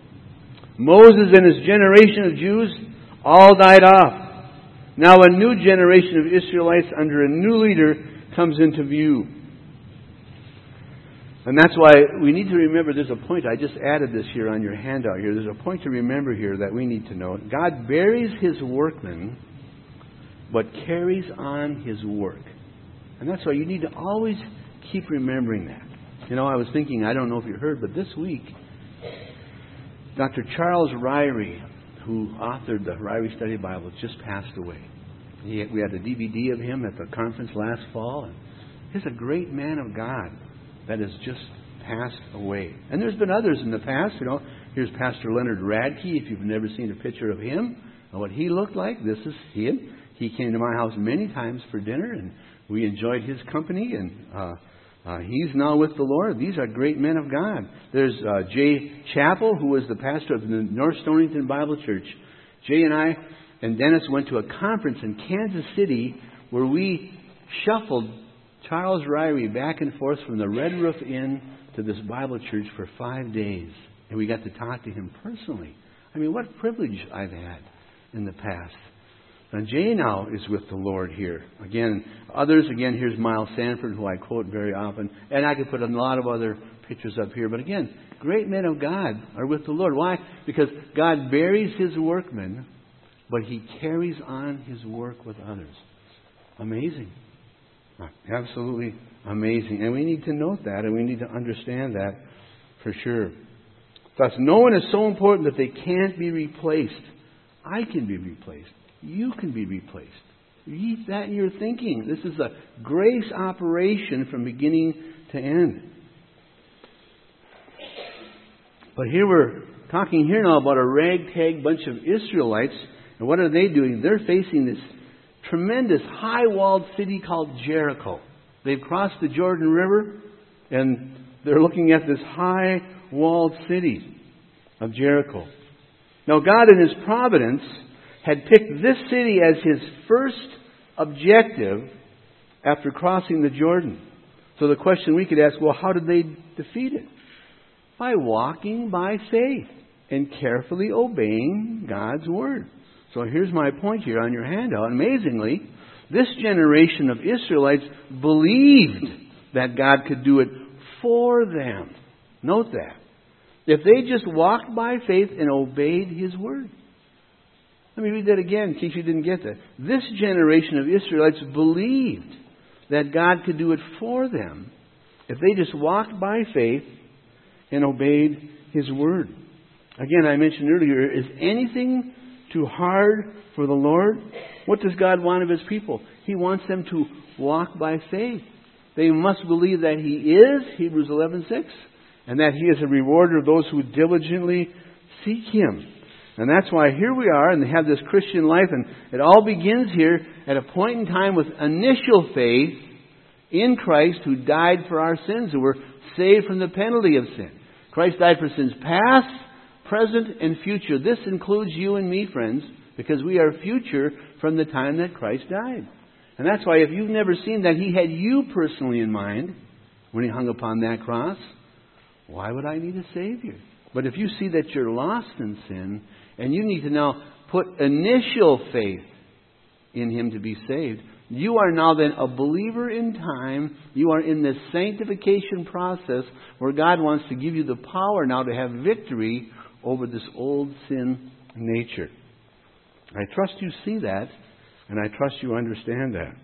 A: Moses and his generation of Jews all died off. Now a new generation of Israelites under a new leader comes into view. And that's why we need to remember, there's a point, I just added this here on your handout here. There's a point to remember here that we need to know. God buries His workmen, but carries on His work. And that's why you need to always keep remembering that. You know, I was thinking, I don't know if you heard, but this week, Doctor Charles Ryrie, who authored the Ryrie Study Bible, just passed away. He, we had a D V D of him at the conference last fall. And he's a great man of God that has just passed away. And there's been others in the past. You know, here's Pastor Leonard Radke. If you've never seen a picture of him and what he looked like, this is him. He came to my house many times for dinner, and we enjoyed his company. And uh, uh, he's now with the Lord. These are great men of God. There's uh, Jay Chappell, who was the pastor of the North Stonington Bible Church. Jay and I and Dennis went to a conference in Kansas City where we shuffled Charles Ryrie back and forth from the Red Roof Inn to this Bible church for five days. And we got to talk to him personally. I mean, what privilege I've had in the past. And Jay now is with the Lord here. Again, others, again, here's Miles Sanford, who I quote very often. And I could put a lot of other pictures up here. But again, great men of God are with the Lord. Why? Because God buries His workmen, but He carries on His work with others. Amazing. Absolutely amazing. And we need to note that, and we need to understand that for sure. Thus, no one is so important that they can't be replaced. I can be replaced. You can be replaced. Keep that in your thinking. This is a grace operation from beginning to end. But here we're talking here now about a ragtag bunch of Israelites. And what are they doing? They're facing this tremendous high-walled city called Jericho. They've crossed the Jordan River, and they're looking at this high-walled city of Jericho. Now, God in His providence had picked this city as His first objective after crossing the Jordan. So the question we could ask, well, how did they defeat it? By walking by faith and carefully obeying God's Word. So here's my point here on your handout. Amazingly, this generation of Israelites believed that God could do it for them. Note that. If they just walked by faith and obeyed His Word. Let me read that again in case you didn't get that. This generation of Israelites believed that God could do it for them if they just walked by faith and obeyed His Word. Again, I mentioned earlier, is anything too hard for the Lord? What does God want of His people? He wants them to walk by faith. They must believe that He is, Hebrews eleven six, and that He is a rewarder of those who diligently seek Him. And that's why here we are, and they have this Christian life, and it all begins here at a point in time with initial faith in Christ, who died for our sins, and we're saved from the penalty of sin. Christ died for sins past, present, and future. This includes you and me, friends, because we are future from the time that Christ died. And that's why if you've never seen that He had you personally in mind when He hung upon that cross, why would I need a Savior? But if you see that you're lost in sin, and you need to now put initial faith in Him to be saved, you are now then a believer in time. You are in this sanctification process where God wants to give you the power now to have victory over this old sin nature. I trust you see that, and I trust you understand that.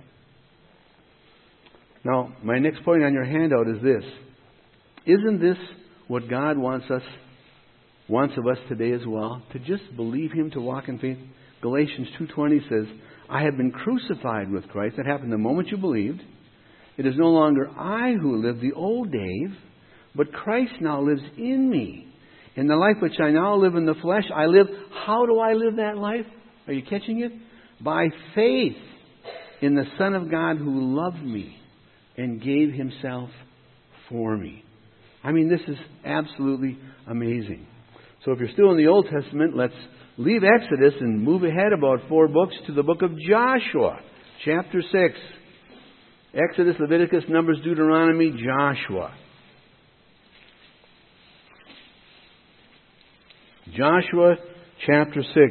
A: Now, my next point on your handout is this. Isn't this what God wants us, wants of us today as well? To just believe Him, to walk in faith? Galatians two twenty says, I have been crucified with Christ. That happened the moment you believed. It is no longer I who live, the old Dave, but Christ now lives in me. In the life which I now live in the flesh, I live. How do I live that life? Are you catching it? By faith in the Son of God who loved me and gave Himself for me. I mean, this is absolutely amazing. So if you're still in the Old Testament, let's leave Exodus and move ahead about four books to the book of Joshua, chapter six. Exodus, Leviticus, Numbers, Deuteronomy, Joshua. Joshua, chapter six.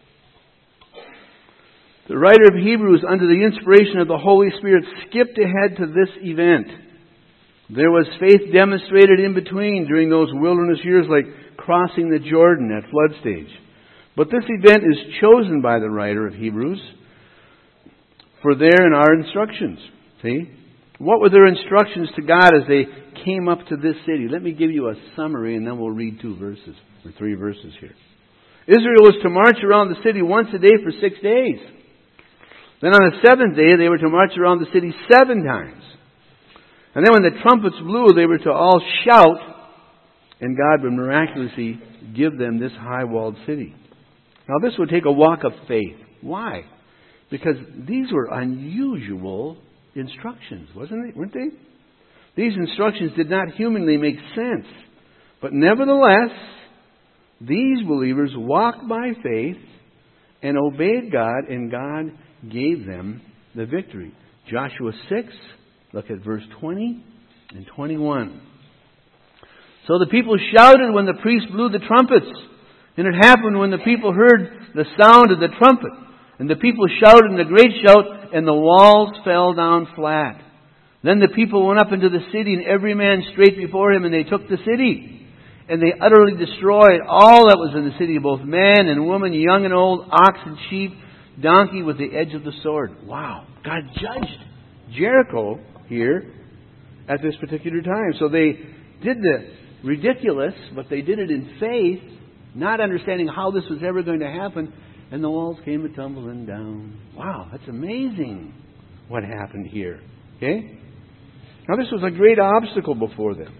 A: The writer of Hebrews, under the inspiration of the Holy Spirit, skipped ahead to this event. There was faith demonstrated in between during those wilderness years, like crossing the Jordan at flood stage. But this event is chosen by the writer of Hebrews for their and our instructions. See? What were their instructions to God as they came up to this city? Let me give you a summary and then we'll read two verses, or three verses here. Israel was to march around the city once a day for six days. Then on the seventh day, they were to march around the city seven times. And then when the trumpets blew, they were to all shout, and God would miraculously give them this high-walled city. Now this would take a walk of faith. Why? Because these were unusual instructions, wasn't they? Weren't they? These instructions did not humanly make sense. But nevertheless, these believers walked by faith and obeyed God, and God gave them the victory. Joshua six, look at verse twenty and twenty-one. So the people shouted when the priest blew the trumpets. And it happened when the people heard the sound of the trumpet. And the people shouted in a great shout, and the walls fell down flat. Then the people went up into the city, and every man straight before him, and they took the city. And they utterly destroyed all that was in the city, both man and woman, young and old, ox and sheep, donkey with the edge of the sword. Wow. God judged Jericho here at this particular time. So they did the ridiculous, but they did it in faith, not understanding how this was ever going to happen. And the walls came a tumbling down. Wow, that's amazing what happened here. Okay? Now this was a great obstacle before them.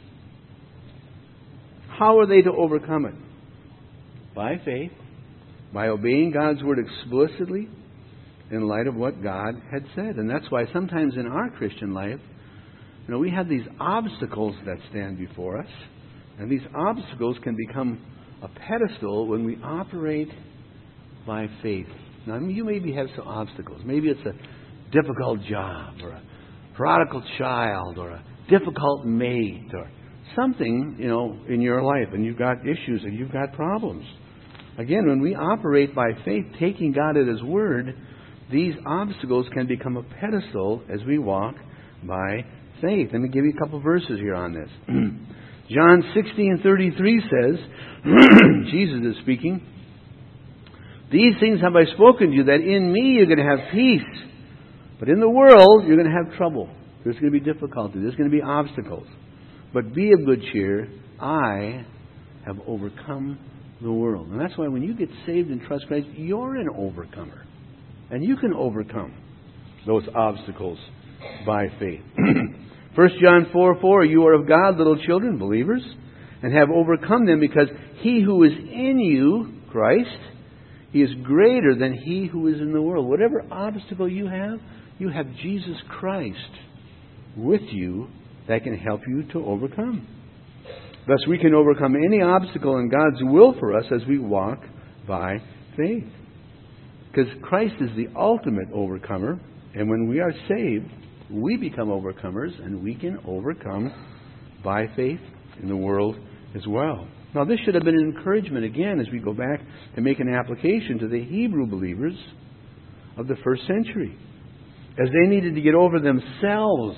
A: How are they to overcome it? By faith, by obeying God's word explicitly in light of what God had said. And that's why sometimes in our Christian life, you know, we have these obstacles that stand before us. And these obstacles can become a pedestal when we operate by faith. Now, I mean, you maybe have some obstacles. Maybe it's a difficult job, or a prodigal child, or a difficult mate, or something, you know, in your life, and you've got issues and you've got problems. Again, when we operate by faith, taking God at His word, these obstacles can become a pedestal as we walk by faith. Let me give you a couple verses here on this. John sixteen thirty-three says, Jesus is speaking, "These things have I spoken to you, that in me you're going to have peace. But in the world, you're going to have trouble. There's going to be difficulty. There's going to be obstacles. But be of good cheer. I have overcome the world." And that's why when you get saved and trust Christ, you're an overcomer. And you can overcome those obstacles by faith. First John four four, "You are of God, little children," believers, "and have overcome them, because he who is in you," Christ, "he is greater than he who is in the world." Whatever obstacle you have, you have Jesus Christ with you that can help you to overcome. Thus we can overcome any obstacle in God's will for us as we walk by faith. Because Christ is the ultimate overcomer, and when we are saved, we become overcomers, and we can overcome by faith in the world as well. Now this should have been an encouragement again as we go back and make an application to the Hebrew believers of the first century, as they needed to get over themselves,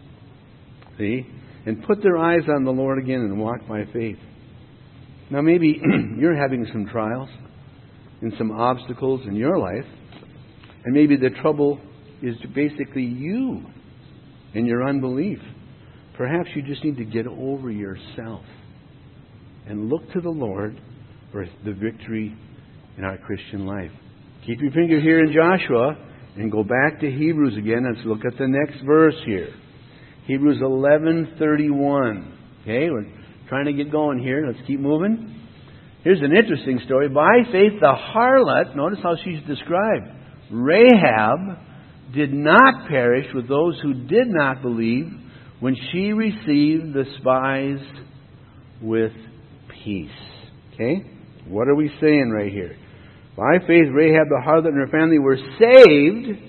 A: see, and put their eyes on the Lord again and walk by faith. Now maybe you're having some trials and some obstacles in your life, and maybe the trouble is basically you and your unbelief. Perhaps you just need to get over yourself and look to the Lord for the victory in our Christian life. Keep your finger here in Joshua and go back to Hebrews again. Let's look at the next verse here. Hebrews eleven thirty-one. Okay, we're trying to get going here. Let's keep moving. Here's an interesting story. By faith, the harlot, notice how she's described, Rahab, did not perish with those who did not believe when she received the spies with peace. Okay? What are we saying right here? By faith, Rahab the harlot and her family were saved,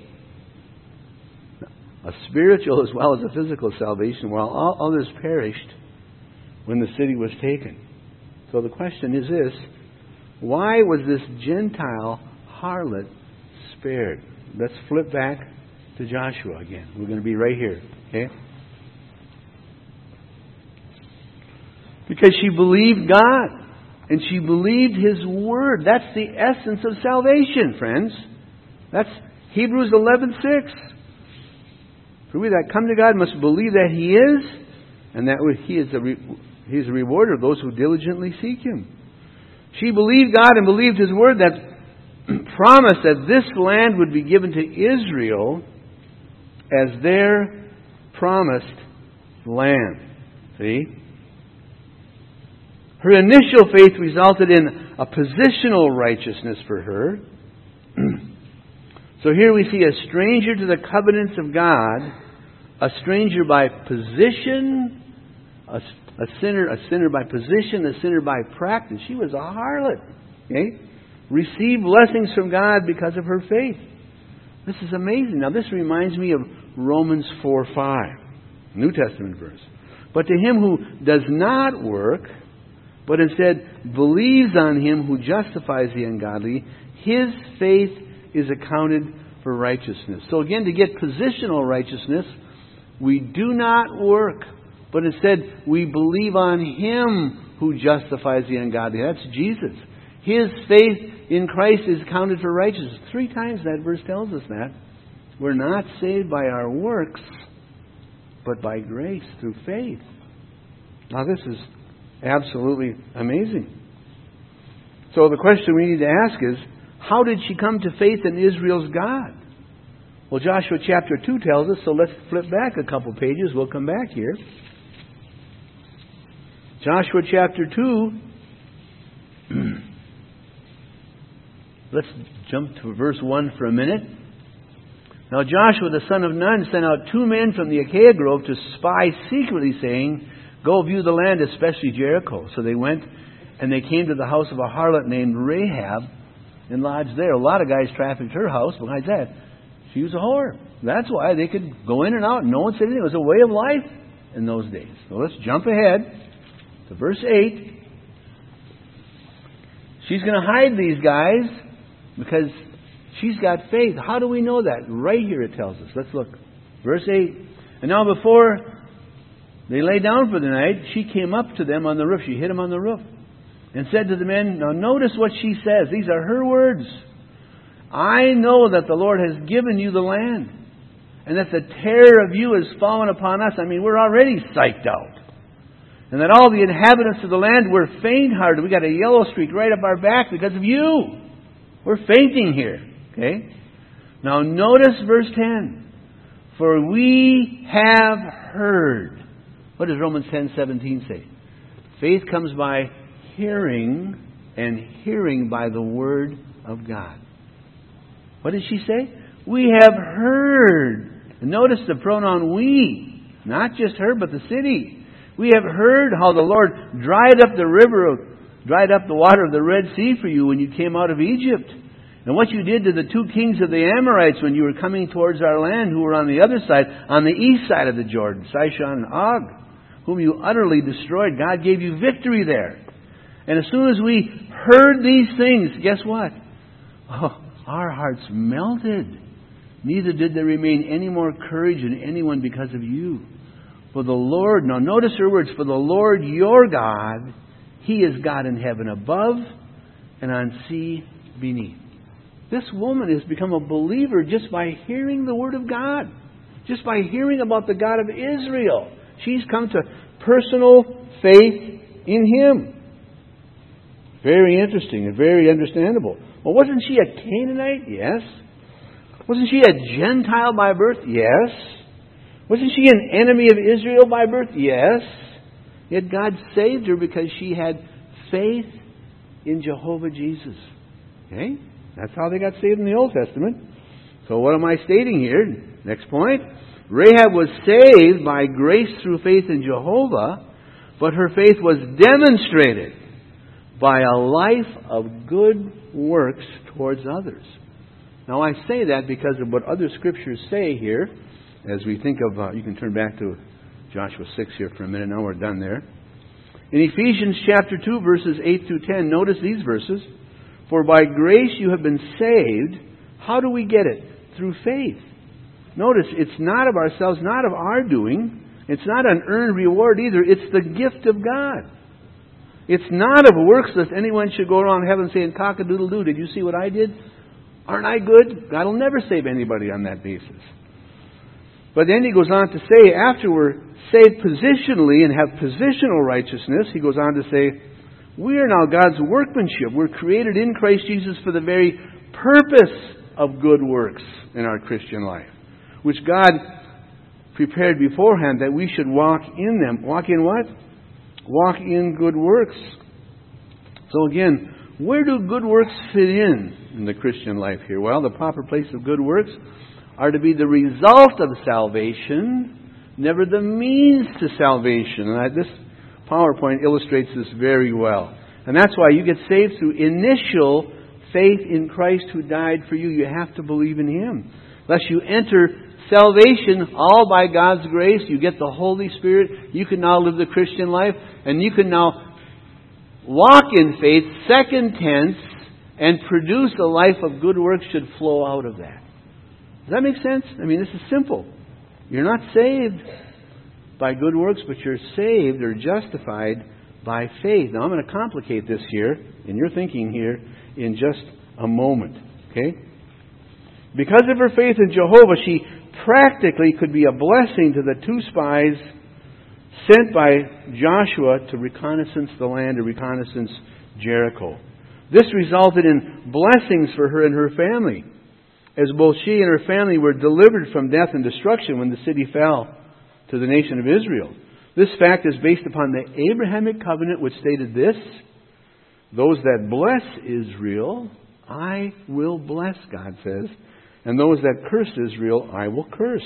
A: a spiritual as well as a physical salvation, while all others perished when the city was taken. So the question is this: why was this Gentile harlot spared? Let's flip back to Joshua again. We're going to be right here. Okay? Because she believed God. And she believed His Word. That's the essence of salvation, friends. That's Hebrews eleven six. For we that come to God must believe that He is, and that He is a, re- he is a rewarder of those who diligently seek Him. She believed God and believed His Word that promised that this land would be given to Israel as their promised land. See? Her initial faith resulted in a positional righteousness for her. So here we see a stranger to the covenants of God, a stranger by position, a, a sinner, a sinner by position, a sinner by practice. She was a harlot. Okay? Received blessings from God because of her faith. This is amazing. Now this reminds me of Romans four five, New Testament verse. But to him who does not work, but instead believes on Him who justifies the ungodly, his faith is accounted for righteousness. So again, to get positional righteousness, we do not work, but instead we believe on Him who justifies the ungodly. That's Jesus. His faith in Christ is counted for righteousness. Three times that verse tells us that. We're not saved by our works, but by grace through faith. Now this is absolutely amazing. So the question we need to ask is, how did she come to faith in Israel's God? Well, Joshua chapter two tells us, so let's flip back a couple pages. We'll come back here. Joshua chapter two. Let's jump to verse one for a minute. Now Joshua the son of Nun sent out two men from the Acacia Grove to spy secretly, saying, "Go view the land, especially Jericho." So they went, and they came to the house of a harlot named Rahab and lodged there. A lot of guys trafficked her house. Besides that, she was a whore. That's why they could go in and out and no one said anything. It was a way of life in those days. So let's jump ahead to verse eight. She's going to hide these guys because she's got faith. How do we know that? Right here it tells us. Let's look. Verse eight. And now before they lay down for the night, she came up to them on the roof. She hit them on the roof and said to the men, now notice what she says. These are her words. "I know that the Lord has given you the land, and that the terror of you has fallen upon us." I mean, we're already psyched out. "And that all the inhabitants of the land were faint-hearted." We got a yellow streak right up our back because of you. We're fainting here. Okay? Now notice verse ten. "For we have heard." What does Romans ten seventeen say? Faith comes by hearing, and hearing by the Word of God. What did she say? "We have heard." And notice the pronoun "we." Not just her, but the city. "We have heard how the Lord dried up the river, of, dried up the water of the Red Sea for you when you came out of Egypt. And what you did to the two kings of the Amorites when you were coming towards our land, who were on the other side, on the east side of the Jordan, Sihon and Og, whom you utterly destroyed. God gave you victory there. And as soon as we heard these things, guess what? Oh, our hearts melted. Neither did there remain any more courage in anyone because of you. For the Lord," now notice her words, "for the Lord your God, He is God in heaven above and on sea beneath." This woman has become a believer just by hearing the Word of God. Just by hearing about the God of Israel. She's come to personal faith in Him. Very interesting and very understandable. Well, wasn't she a Canaanite? Yes. Wasn't she a Gentile by birth? Yes. Wasn't she an enemy of Israel by birth? Yes. Yet God saved her because she had faith in Jehovah Jesus. Okay? That's how they got saved in the Old Testament. So what am I stating here? Next point. Rahab was saved by grace through faith in Jehovah, but her faith was demonstrated by a life of good works towards others. Now I say that because of what other scriptures say here. As we think of, uh, you can turn back to Joshua six here for a minute. Now we're done there. In Ephesians chapter two, verses eight through ten, notice these verses. "For by grace you have been saved." How do we get it? Through faith. Notice, it's not of ourselves, not of our doing. It's not an earned reward either. It's the gift of God. It's not of works lest anyone should go around heaven saying, cock-a-doodle-doo, did you see what I did? Aren't I good? God will never save anybody on that basis. But then he goes on to say, after we're saved positionally and have positional righteousness, he goes on to say, we are now God's workmanship. We're created in Christ Jesus for the very purpose of good works in our Christian life, which God prepared beforehand that we should walk in them. Walk in what? Walk in good works. So again, where do good works fit in in the Christian life here? Well, the proper place of good works are to be the result of salvation, never the means to salvation. And I, this PowerPoint illustrates this very well. And that's why you get saved through initial faith in Christ who died for you. You have to believe in Him. Unless you enter salvation all by God's grace, you get the Holy Spirit, you can now live the Christian life, and you can now walk in faith, second tense, and produce a life of good works should flow out of that. Does that make sense? I mean, this is simple. You're not saved by good works, but you're saved or justified by faith. Now, I'm going to complicate this here, in your thinking here, in just a moment. Okay? Because of her faith in Jehovah, she practically could be a blessing to the two spies sent by Joshua to reconnaissance the land, to reconnaissance Jericho. This resulted in blessings for her and her family, as both she and her family were delivered from death and destruction when the city fell to the nation of Israel. This fact is based upon the Abrahamic covenant, which stated this: those that bless Israel, I will bless, God says, and those that curse Israel, I will curse.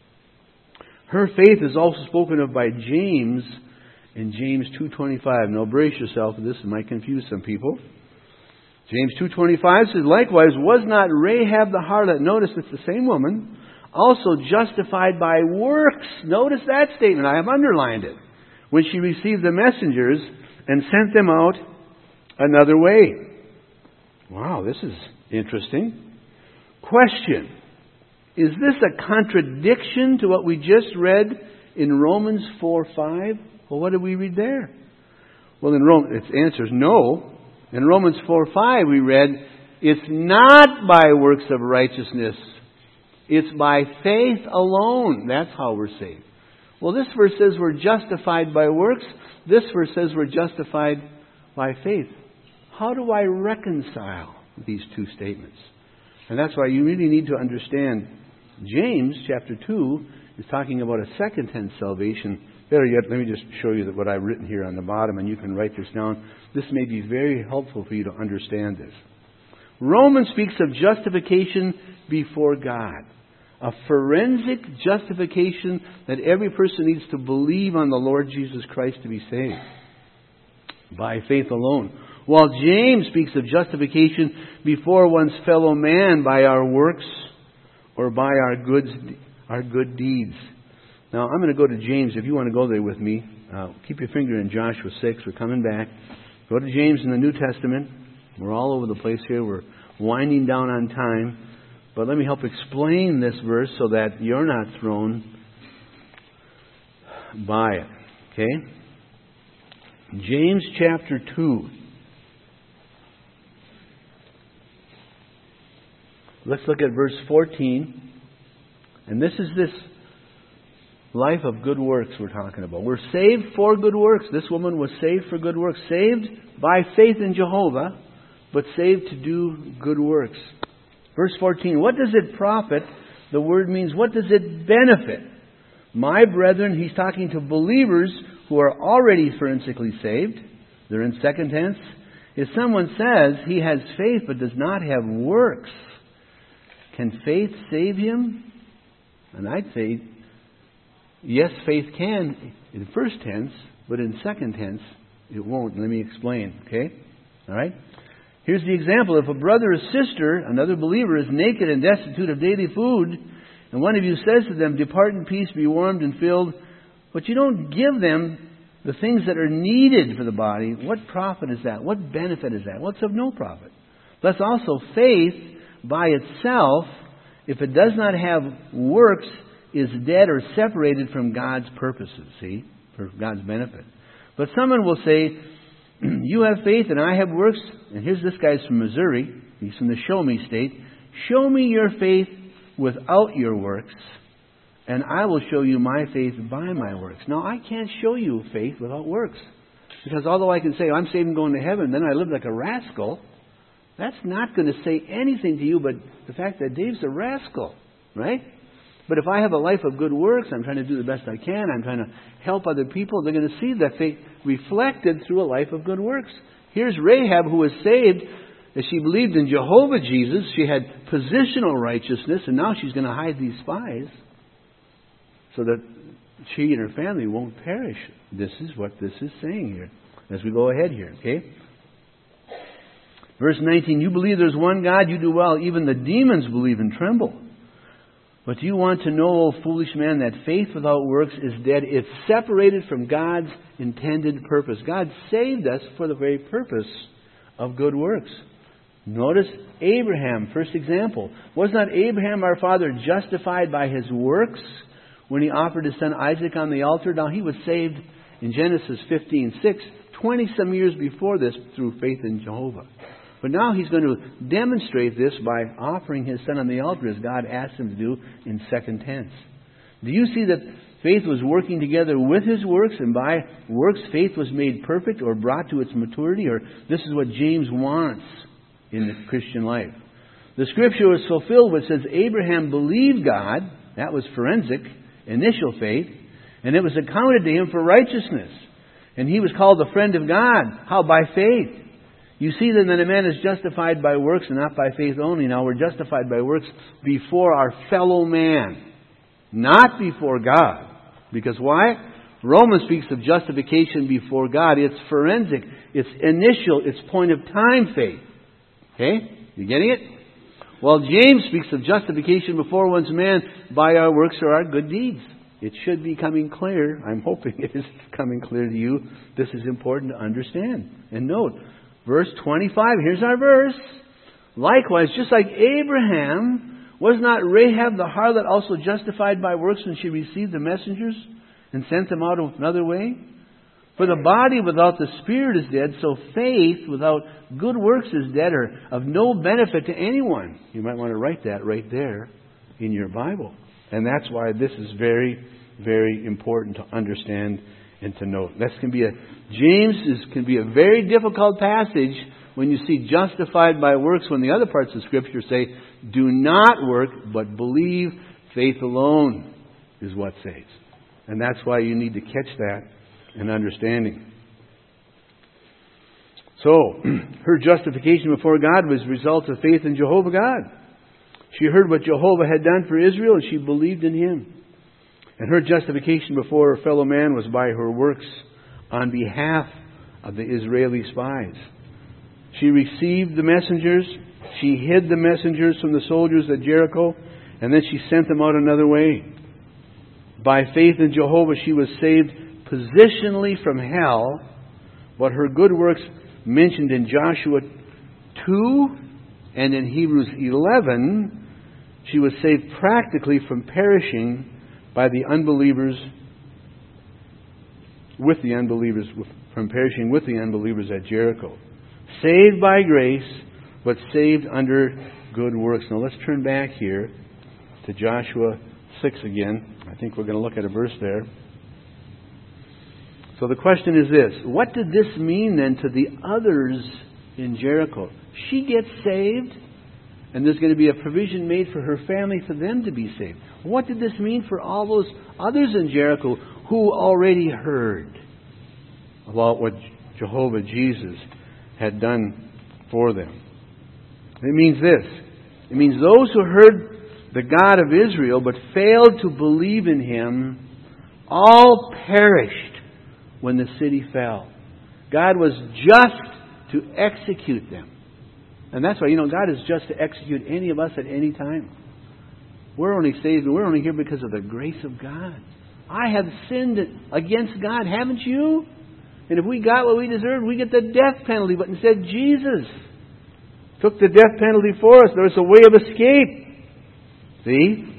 A: Her faith is also spoken of by James in James two twenty-five. Now brace yourself, this might confuse some people. James two twenty-five says, likewise, was not Rahab the harlot, notice it's the same woman, also justified by works? Notice that statement, I have underlined it. When she received the messengers and sent them out another way. Wow, this is interesting. Question: is this a contradiction to what we just read in Romans four five? Well, what did we read there? Well, in Rome, its answer is no. In Romans four five we read, it's not by works of righteousness. It's by faith alone. That's how we're saved. Well, this verse says we're justified by works. This verse says we're justified by faith. How do I reconcile these two statements? And that's why you really need to understand James chapter two is talking about a second tense salvation. Better yet, let me just show you what I've written here on the bottom, and you can write this down. This may be very helpful for you to understand this. Romans speaks of justification before God. A forensic justification that every person needs to believe on the Lord Jesus Christ to be saved. By faith alone. While James speaks of justification before one's fellow man by our works or by our good, our good deeds. Now, I'm going to go to James. If you want to go there with me, uh, keep your finger in Joshua six. We're coming back. Go to James in the New Testament. We're all over the place here. We're winding down on time. But let me help explain this verse so that you're not thrown by it. Okay? James chapter two. Let's look at verse fourteen. And this is this life of good works we're talking about. We're saved for good works. This woman was saved for good works. Saved by faith in Jehovah, but saved to do good works. Verse fourteen, what does it profit? The word means, what does it benefit? My brethren, he's talking to believers who are already forensically saved. They're in second tense. If someone says he has faith but does not have works, can faith save him? And I'd say, yes, faith can in first tense, but in second tense, it won't. Let me explain, okay? All right? Here's the example. If a brother or sister, another believer, is naked and destitute of daily food, and one of you says to them, depart in peace, be warmed and filled, but you don't give them the things that are needed for the body, what profit is that? What benefit is that? What's of no profit? Thus also faith by itself, if it does not have works, is dead or separated from God's purposes, see, for God's benefit. But someone will say, You have faith and I have works. And here's this guy's from Missouri. He's from the Show Me state. Show me your faith without your works, and I will show you my faith by my works. Now, I can't show you faith without works. Because although I can say, I'm saved and going to heaven, then I live like a rascal, that's not going to say anything to you but the fact that Dave's a rascal, right? But if I have a life of good works, I'm trying to do the best I can, I'm trying to help other people, they're going to see that faith reflected through a life of good works. Here's Rahab, who was saved as she believed in Jehovah Jesus. She had positional righteousness, and now she's going to hide these spies so that she and her family won't perish. This is what this is saying here as we go ahead here, okay? Verse nineteen, you believe there's one God, you do well. Even the demons believe and tremble. But do you want to know, O foolish man, that faith without works is dead? It's separated from God's intended purpose. God saved us for the very purpose of good works. Notice Abraham, first example. Was not Abraham our father justified by his works when he offered his son Isaac on the altar? Now he was saved in Genesis fifteen six, twenty-some years before this through faith in Jehovah. But now he's going to demonstrate this by offering his son on the altar as God asked him to do in second tense. Do you see that faith was working together with his works, and by works faith was made perfect or brought to its maturity? Or this is what James wants in the Christian life. The scripture was fulfilled which says Abraham believed God. That was forensic, initial faith. And it was accounted to him for righteousness. And he was called the friend of God. How? By faith. You see then that a man is justified by works and not by faith only. Now we're justified by works before our fellow man, not before God. Because why? Romans speaks of justification before God. It's forensic. It's initial. It's point of time faith. Okay? You getting it? Well, James speaks of justification before one's man by our works or our good deeds. It should be coming clear. I'm hoping it is coming clear to you. This is important to understand. And note, verse twenty-five, here's our verse. Likewise, just like Abraham, was not Rahab the harlot also justified by works when she received the messengers and sent them out another way? For the body without the spirit is dead, so faith without good works is dead, or of no benefit to anyone. You might want to write that right there in your Bible. And that's why this is very, very important to understand and to note. This can be a James is, can be a very difficult passage when you see justified by works, when the other parts of Scripture say, do not work, but believe. Faith alone is what saves. And that's why you need to catch that in understanding. So, her justification before God was a result of faith in Jehovah God. She heard what Jehovah had done for Israel, and she believed in Him. And her justification before her fellow man was by her works on behalf of the Israeli spies. She received the messengers. She hid the messengers from the soldiers at Jericho, and then she sent them out another way. By faith in Jehovah, she was saved positionally from hell, but her good works mentioned in Joshua two and in Hebrews eleven, she was saved practically from perishing by the unbelievers, with the unbelievers, from perishing with the unbelievers at Jericho. Saved by grace, but saved under good works. Now let's turn back here to Joshua six again. I think we're going to look at a verse there. So the question is this: what did this mean then to the others in Jericho? She gets saved, and there's going to be a provision made for her family for them to be saved. What did this mean for all those others in Jericho who already heard about what Jehovah Jesus had done for them? It means this. It means those who heard the God of Israel but failed to believe in Him all perished when the city fell. God was just to execute them. And that's why, you know, God is just to execute any of us at any time. We're only saved and we're only here because of the grace of God. I have sinned against God, haven't you? And if we got what we deserved, we get the death penalty. But instead, Jesus took the death penalty for us. There was a way of escape. See?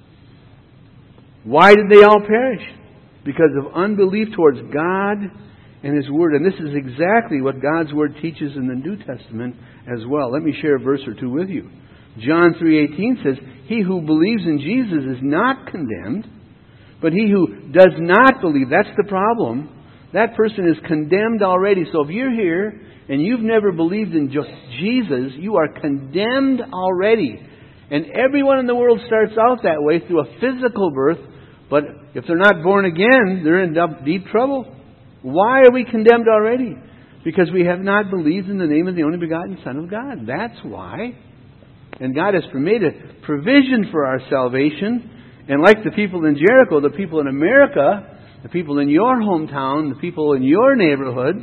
A: Why did they all perish? Because of unbelief towards God in His Word. And this is exactly what God's Word teaches in the New Testament as well. Let me share a verse or two with you. John three eighteen says, "He who believes in Jesus is not condemned, but he who does not believe," that's the problem, that person is condemned already. So if you're here and you've never believed in Jesus, you are condemned already. And everyone in the world starts out that way through a physical birth, but if they're not born again, they're in deep trouble. Why are we condemned already? Because we have not believed in the name of the only begotten Son of God. That's why. And God has made a provision for our salvation. And like the people in Jericho, the people in America, the people in your hometown, the people in your neighborhood,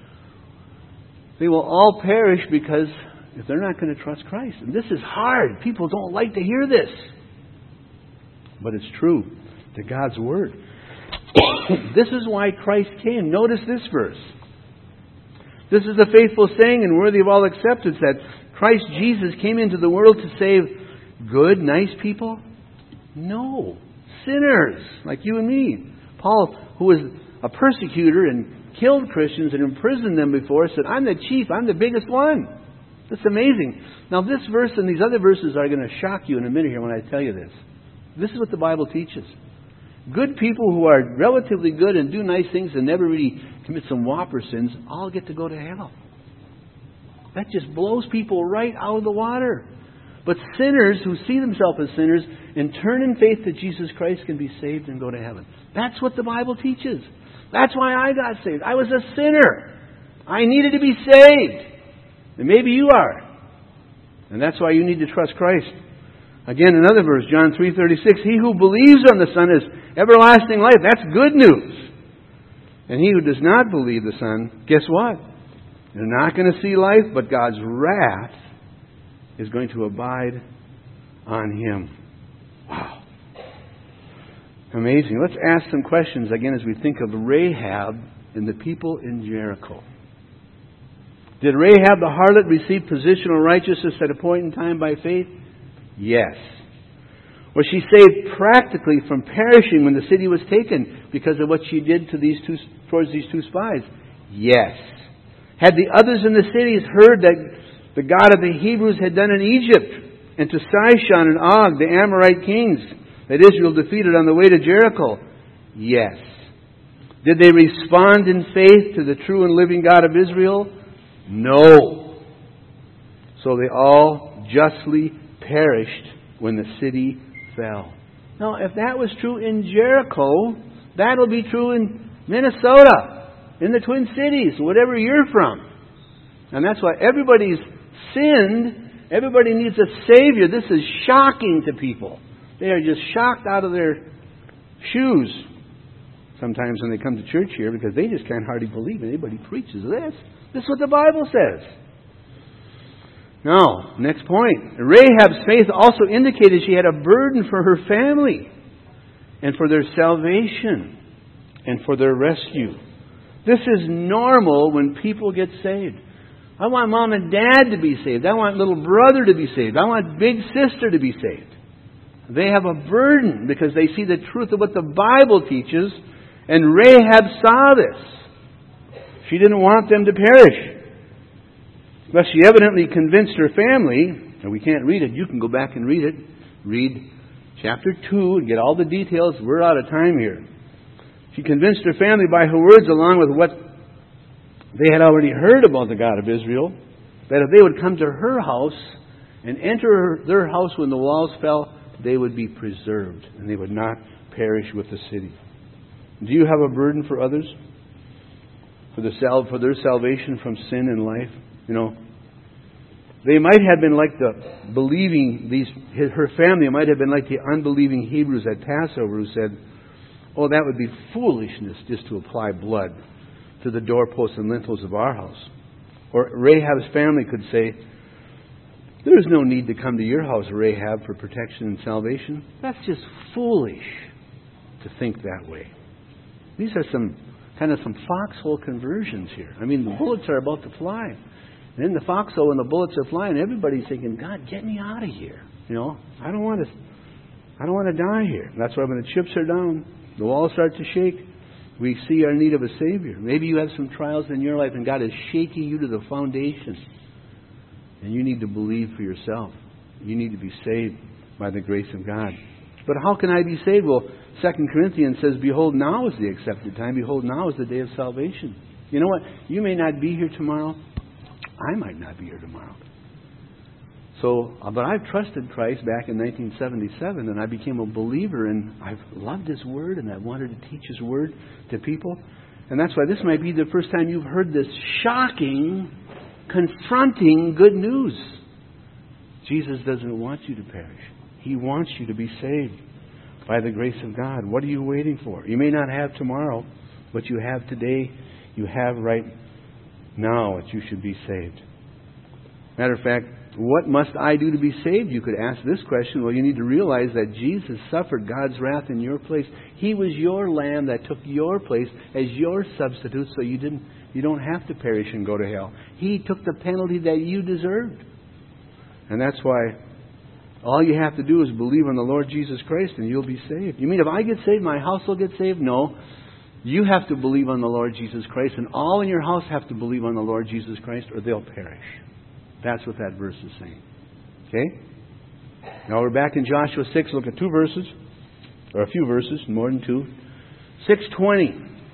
A: they will all perish because if they're not going to trust Christ. And this is hard. People don't like to hear this. But it's true to God's Word. This is why Christ came. Notice this verse. This is a faithful saying and worthy of all acceptance, that Christ Jesus came into the world to save good, nice people? No. Sinners, like you and me. Paul, who was a persecutor and killed Christians and imprisoned them before, said, "I'm the chief, I'm the biggest one." That's amazing. Now this verse and these other verses are going to shock you in a minute here when I tell you this. This is what the Bible teaches. Good people who are relatively good and do nice things and never really commit some whopper sins all get to go to hell. That just blows people right out of the water. But sinners who see themselves as sinners and turn in faith to Jesus Christ can be saved and go to heaven. That's what the Bible teaches. That's why I got saved. I was a sinner. I needed to be saved. And maybe you are. And that's why you need to trust Christ. Again, another verse, John three thirty-six, "He who believes on the Son has everlasting life." That's good news. And he who does not believe the Son, guess what? They're not going to see life, but God's wrath is going to abide on him. Wow. Amazing. Let's ask some questions again as we think of Rahab and the people in Jericho. Did Rahab the harlot receive positional righteousness at a point in time by faith? Yes. Was she saved practically from perishing when the city was taken because of what she did to these two, towards these two spies? Yes. Had the others in the cities heard that the God of the Hebrews had done in Egypt and to Sihon and Og, the Amorite kings, that Israel defeated on the way to Jericho? Yes. Did they respond in faith to the true and living God of Israel? No. So they all justly perished when the city fell. Now, if that was true in Jericho, that'll be true in Minnesota, in the Twin Cities, whatever you're from. And that's why everybody's sinned. Everybody needs a Savior. This is shocking to people. They are just shocked out of their shoes sometimes when they come to church here because they just can't hardly believe anybody preaches this. This is what the Bible says. Now, next point. Rahab's faith also indicated she had a burden for her family and for their salvation and for their rescue. This is normal when people get saved. I want mom and dad to be saved. I want little brother to be saved. I want big sister to be saved. They have a burden because they see the truth of what the Bible teaches, and Rahab saw this. She didn't want them to perish. But she evidently convinced her family, and we can't read it. You can go back and read it. Read chapter two and get all the details. We're out of time here. She convinced her family by her words, along with what they had already heard about the God of Israel, that if they would come to her house and enter their house when the walls fell, they would be preserved and they would not perish with the city. Do you have a burden for others? For the sal- for their salvation from sin and life? You know, they might have been like the believing, these, her family might have been like the unbelieving Hebrews at Passover who said, "Oh, that would be foolishness just to apply blood to the doorposts and lintels of our house." Or Rahab's family could say, "There's no need to come to your house, Rahab, for protection and salvation. That's just foolish to think that way." These are some kind of some foxhole conversions here. I mean, the bullets are about to fly. And in the foxhole, when the bullets are flying, everybody's thinking, "God, get me out of here. You know, I don't want to, I don't want to die here." That's why when the chips are down, the walls start to shake. We see our need of a Savior. Maybe you have some trials in your life and God is shaking you to the foundation. And you need to believe for yourself. You need to be saved by the grace of God. But how can I be saved? Well, Second Corinthians says, behold, now is the accepted time. Behold, now is the day of salvation. You know what? You may not be here tomorrow. I might not be here tomorrow. So, but I've trusted Christ back in nineteen seventy-seven, and I became a believer, and I've loved His Word, and I wanted to teach His Word to people. And that's why this might be the first time you've heard this shocking, confronting good news. Jesus doesn't want you to perish. He wants you to be saved by the grace of God. What are you waiting for? You may not have tomorrow, but you have today. You have right now that you should be saved. Matter of fact, what must I do to be saved? You could ask this question. Well, you need to realize that Jesus suffered God's wrath in your place. He was your lamb that took your place as your substitute, so you didn't you don't have to perish and go to hell. He took the penalty that you deserved. And that's why all you have to do is believe on the Lord Jesus Christ and you'll be saved. You mean if I get saved, my house will get saved? No. You have to believe on the Lord Jesus Christ, and all in your house have to believe on the Lord Jesus Christ, or they'll perish. That's what that verse is saying. Okay? Now we're back in Joshua six. Look at two verses, or a few verses, more than two. six twenty.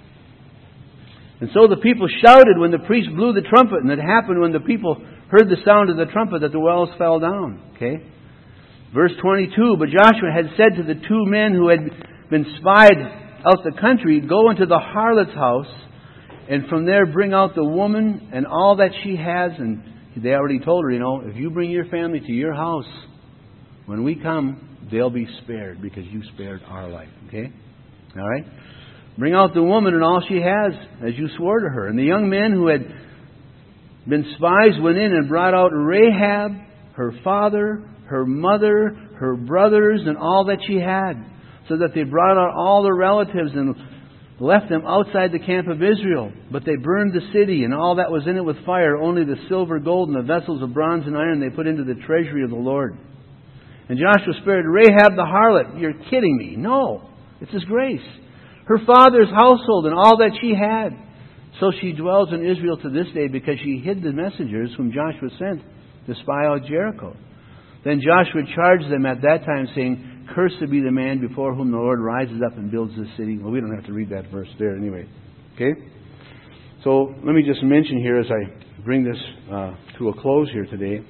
A: And so the people shouted when the priest blew the trumpet, and it happened when the people heard the sound of the trumpet that the wells fell down. Okay? Verse twenty-two, but Joshua had said to the two men who had been spied out the country, go into the harlot's house, and from there bring out the woman and all that she has. And they already told her, you know, if you bring your family to your house, when we come, they'll be spared because you spared our life. Okay? All right? Bring out the woman and all she has, as you swore to her. And the young men who had been spies went in and brought out Rahab, her father, her mother, her brothers, and all that she had, so that they brought out all the relatives and left them outside the camp of Israel. But they burned the city and all that was in it with fire. Only the silver, gold, and the vessels of bronze and iron they put into the treasury of the Lord. And Joshua spared Rahab the harlot. You're kidding me. No. It's His grace. Her father's household and all that she had. So she dwells in Israel to this day because she hid the messengers whom Joshua sent to spy out Jericho. Then Joshua charged them at that time, saying, cursed be the man before whom the Lord rises up and builds this city. Well, we don't have to read that verse there anyway. Okay? So let me just mention here as I bring this uh, to a close here today.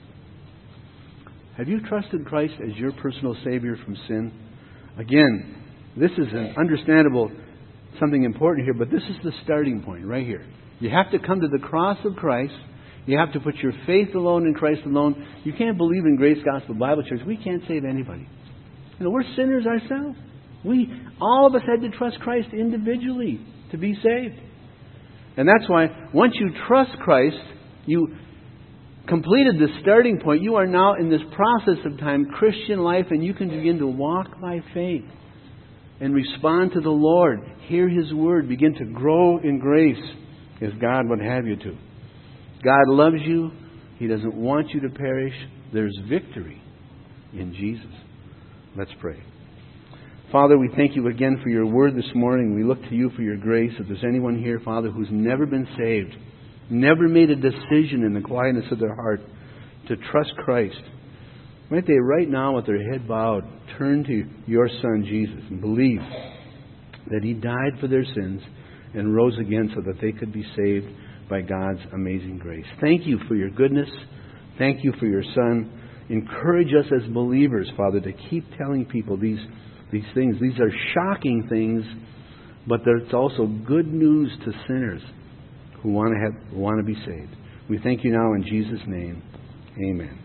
A: Have you trusted Christ as your personal Savior from sin? Again, this is an understandable, something important here, but this is the starting point right here. You have to come to the cross of Christ. You have to put your faith alone in Christ alone. You can't believe in Grace Gospel Bible Church. We can't save anybody. You know, we're sinners ourselves. We, all of us had to trust Christ individually to be saved. And that's why once you trust Christ, you completed the starting point. You are now in this process of time, Christian life, and you can begin to walk by faith and respond to the Lord. Hear His Word. Begin to grow in grace as God would have you to. God loves you. He doesn't want you to perish. There's victory in Jesus. Let's pray. Father, we thank You again for Your Word this morning. We look to You for Your grace. If there's anyone here, Father, who's never been saved, never made a decision in the quietness of their heart to trust Christ, might they right now with their head bowed turn to Your Son Jesus and believe that He died for their sins and rose again so that they could be saved by God's amazing grace. Thank You for Your goodness. Thank You for Your Son. Encourage us as believers, Father, to keep telling people these these things. These are shocking things, but it's also good news to sinners who want to have want to be saved. We thank You now in Jesus' name. Amen.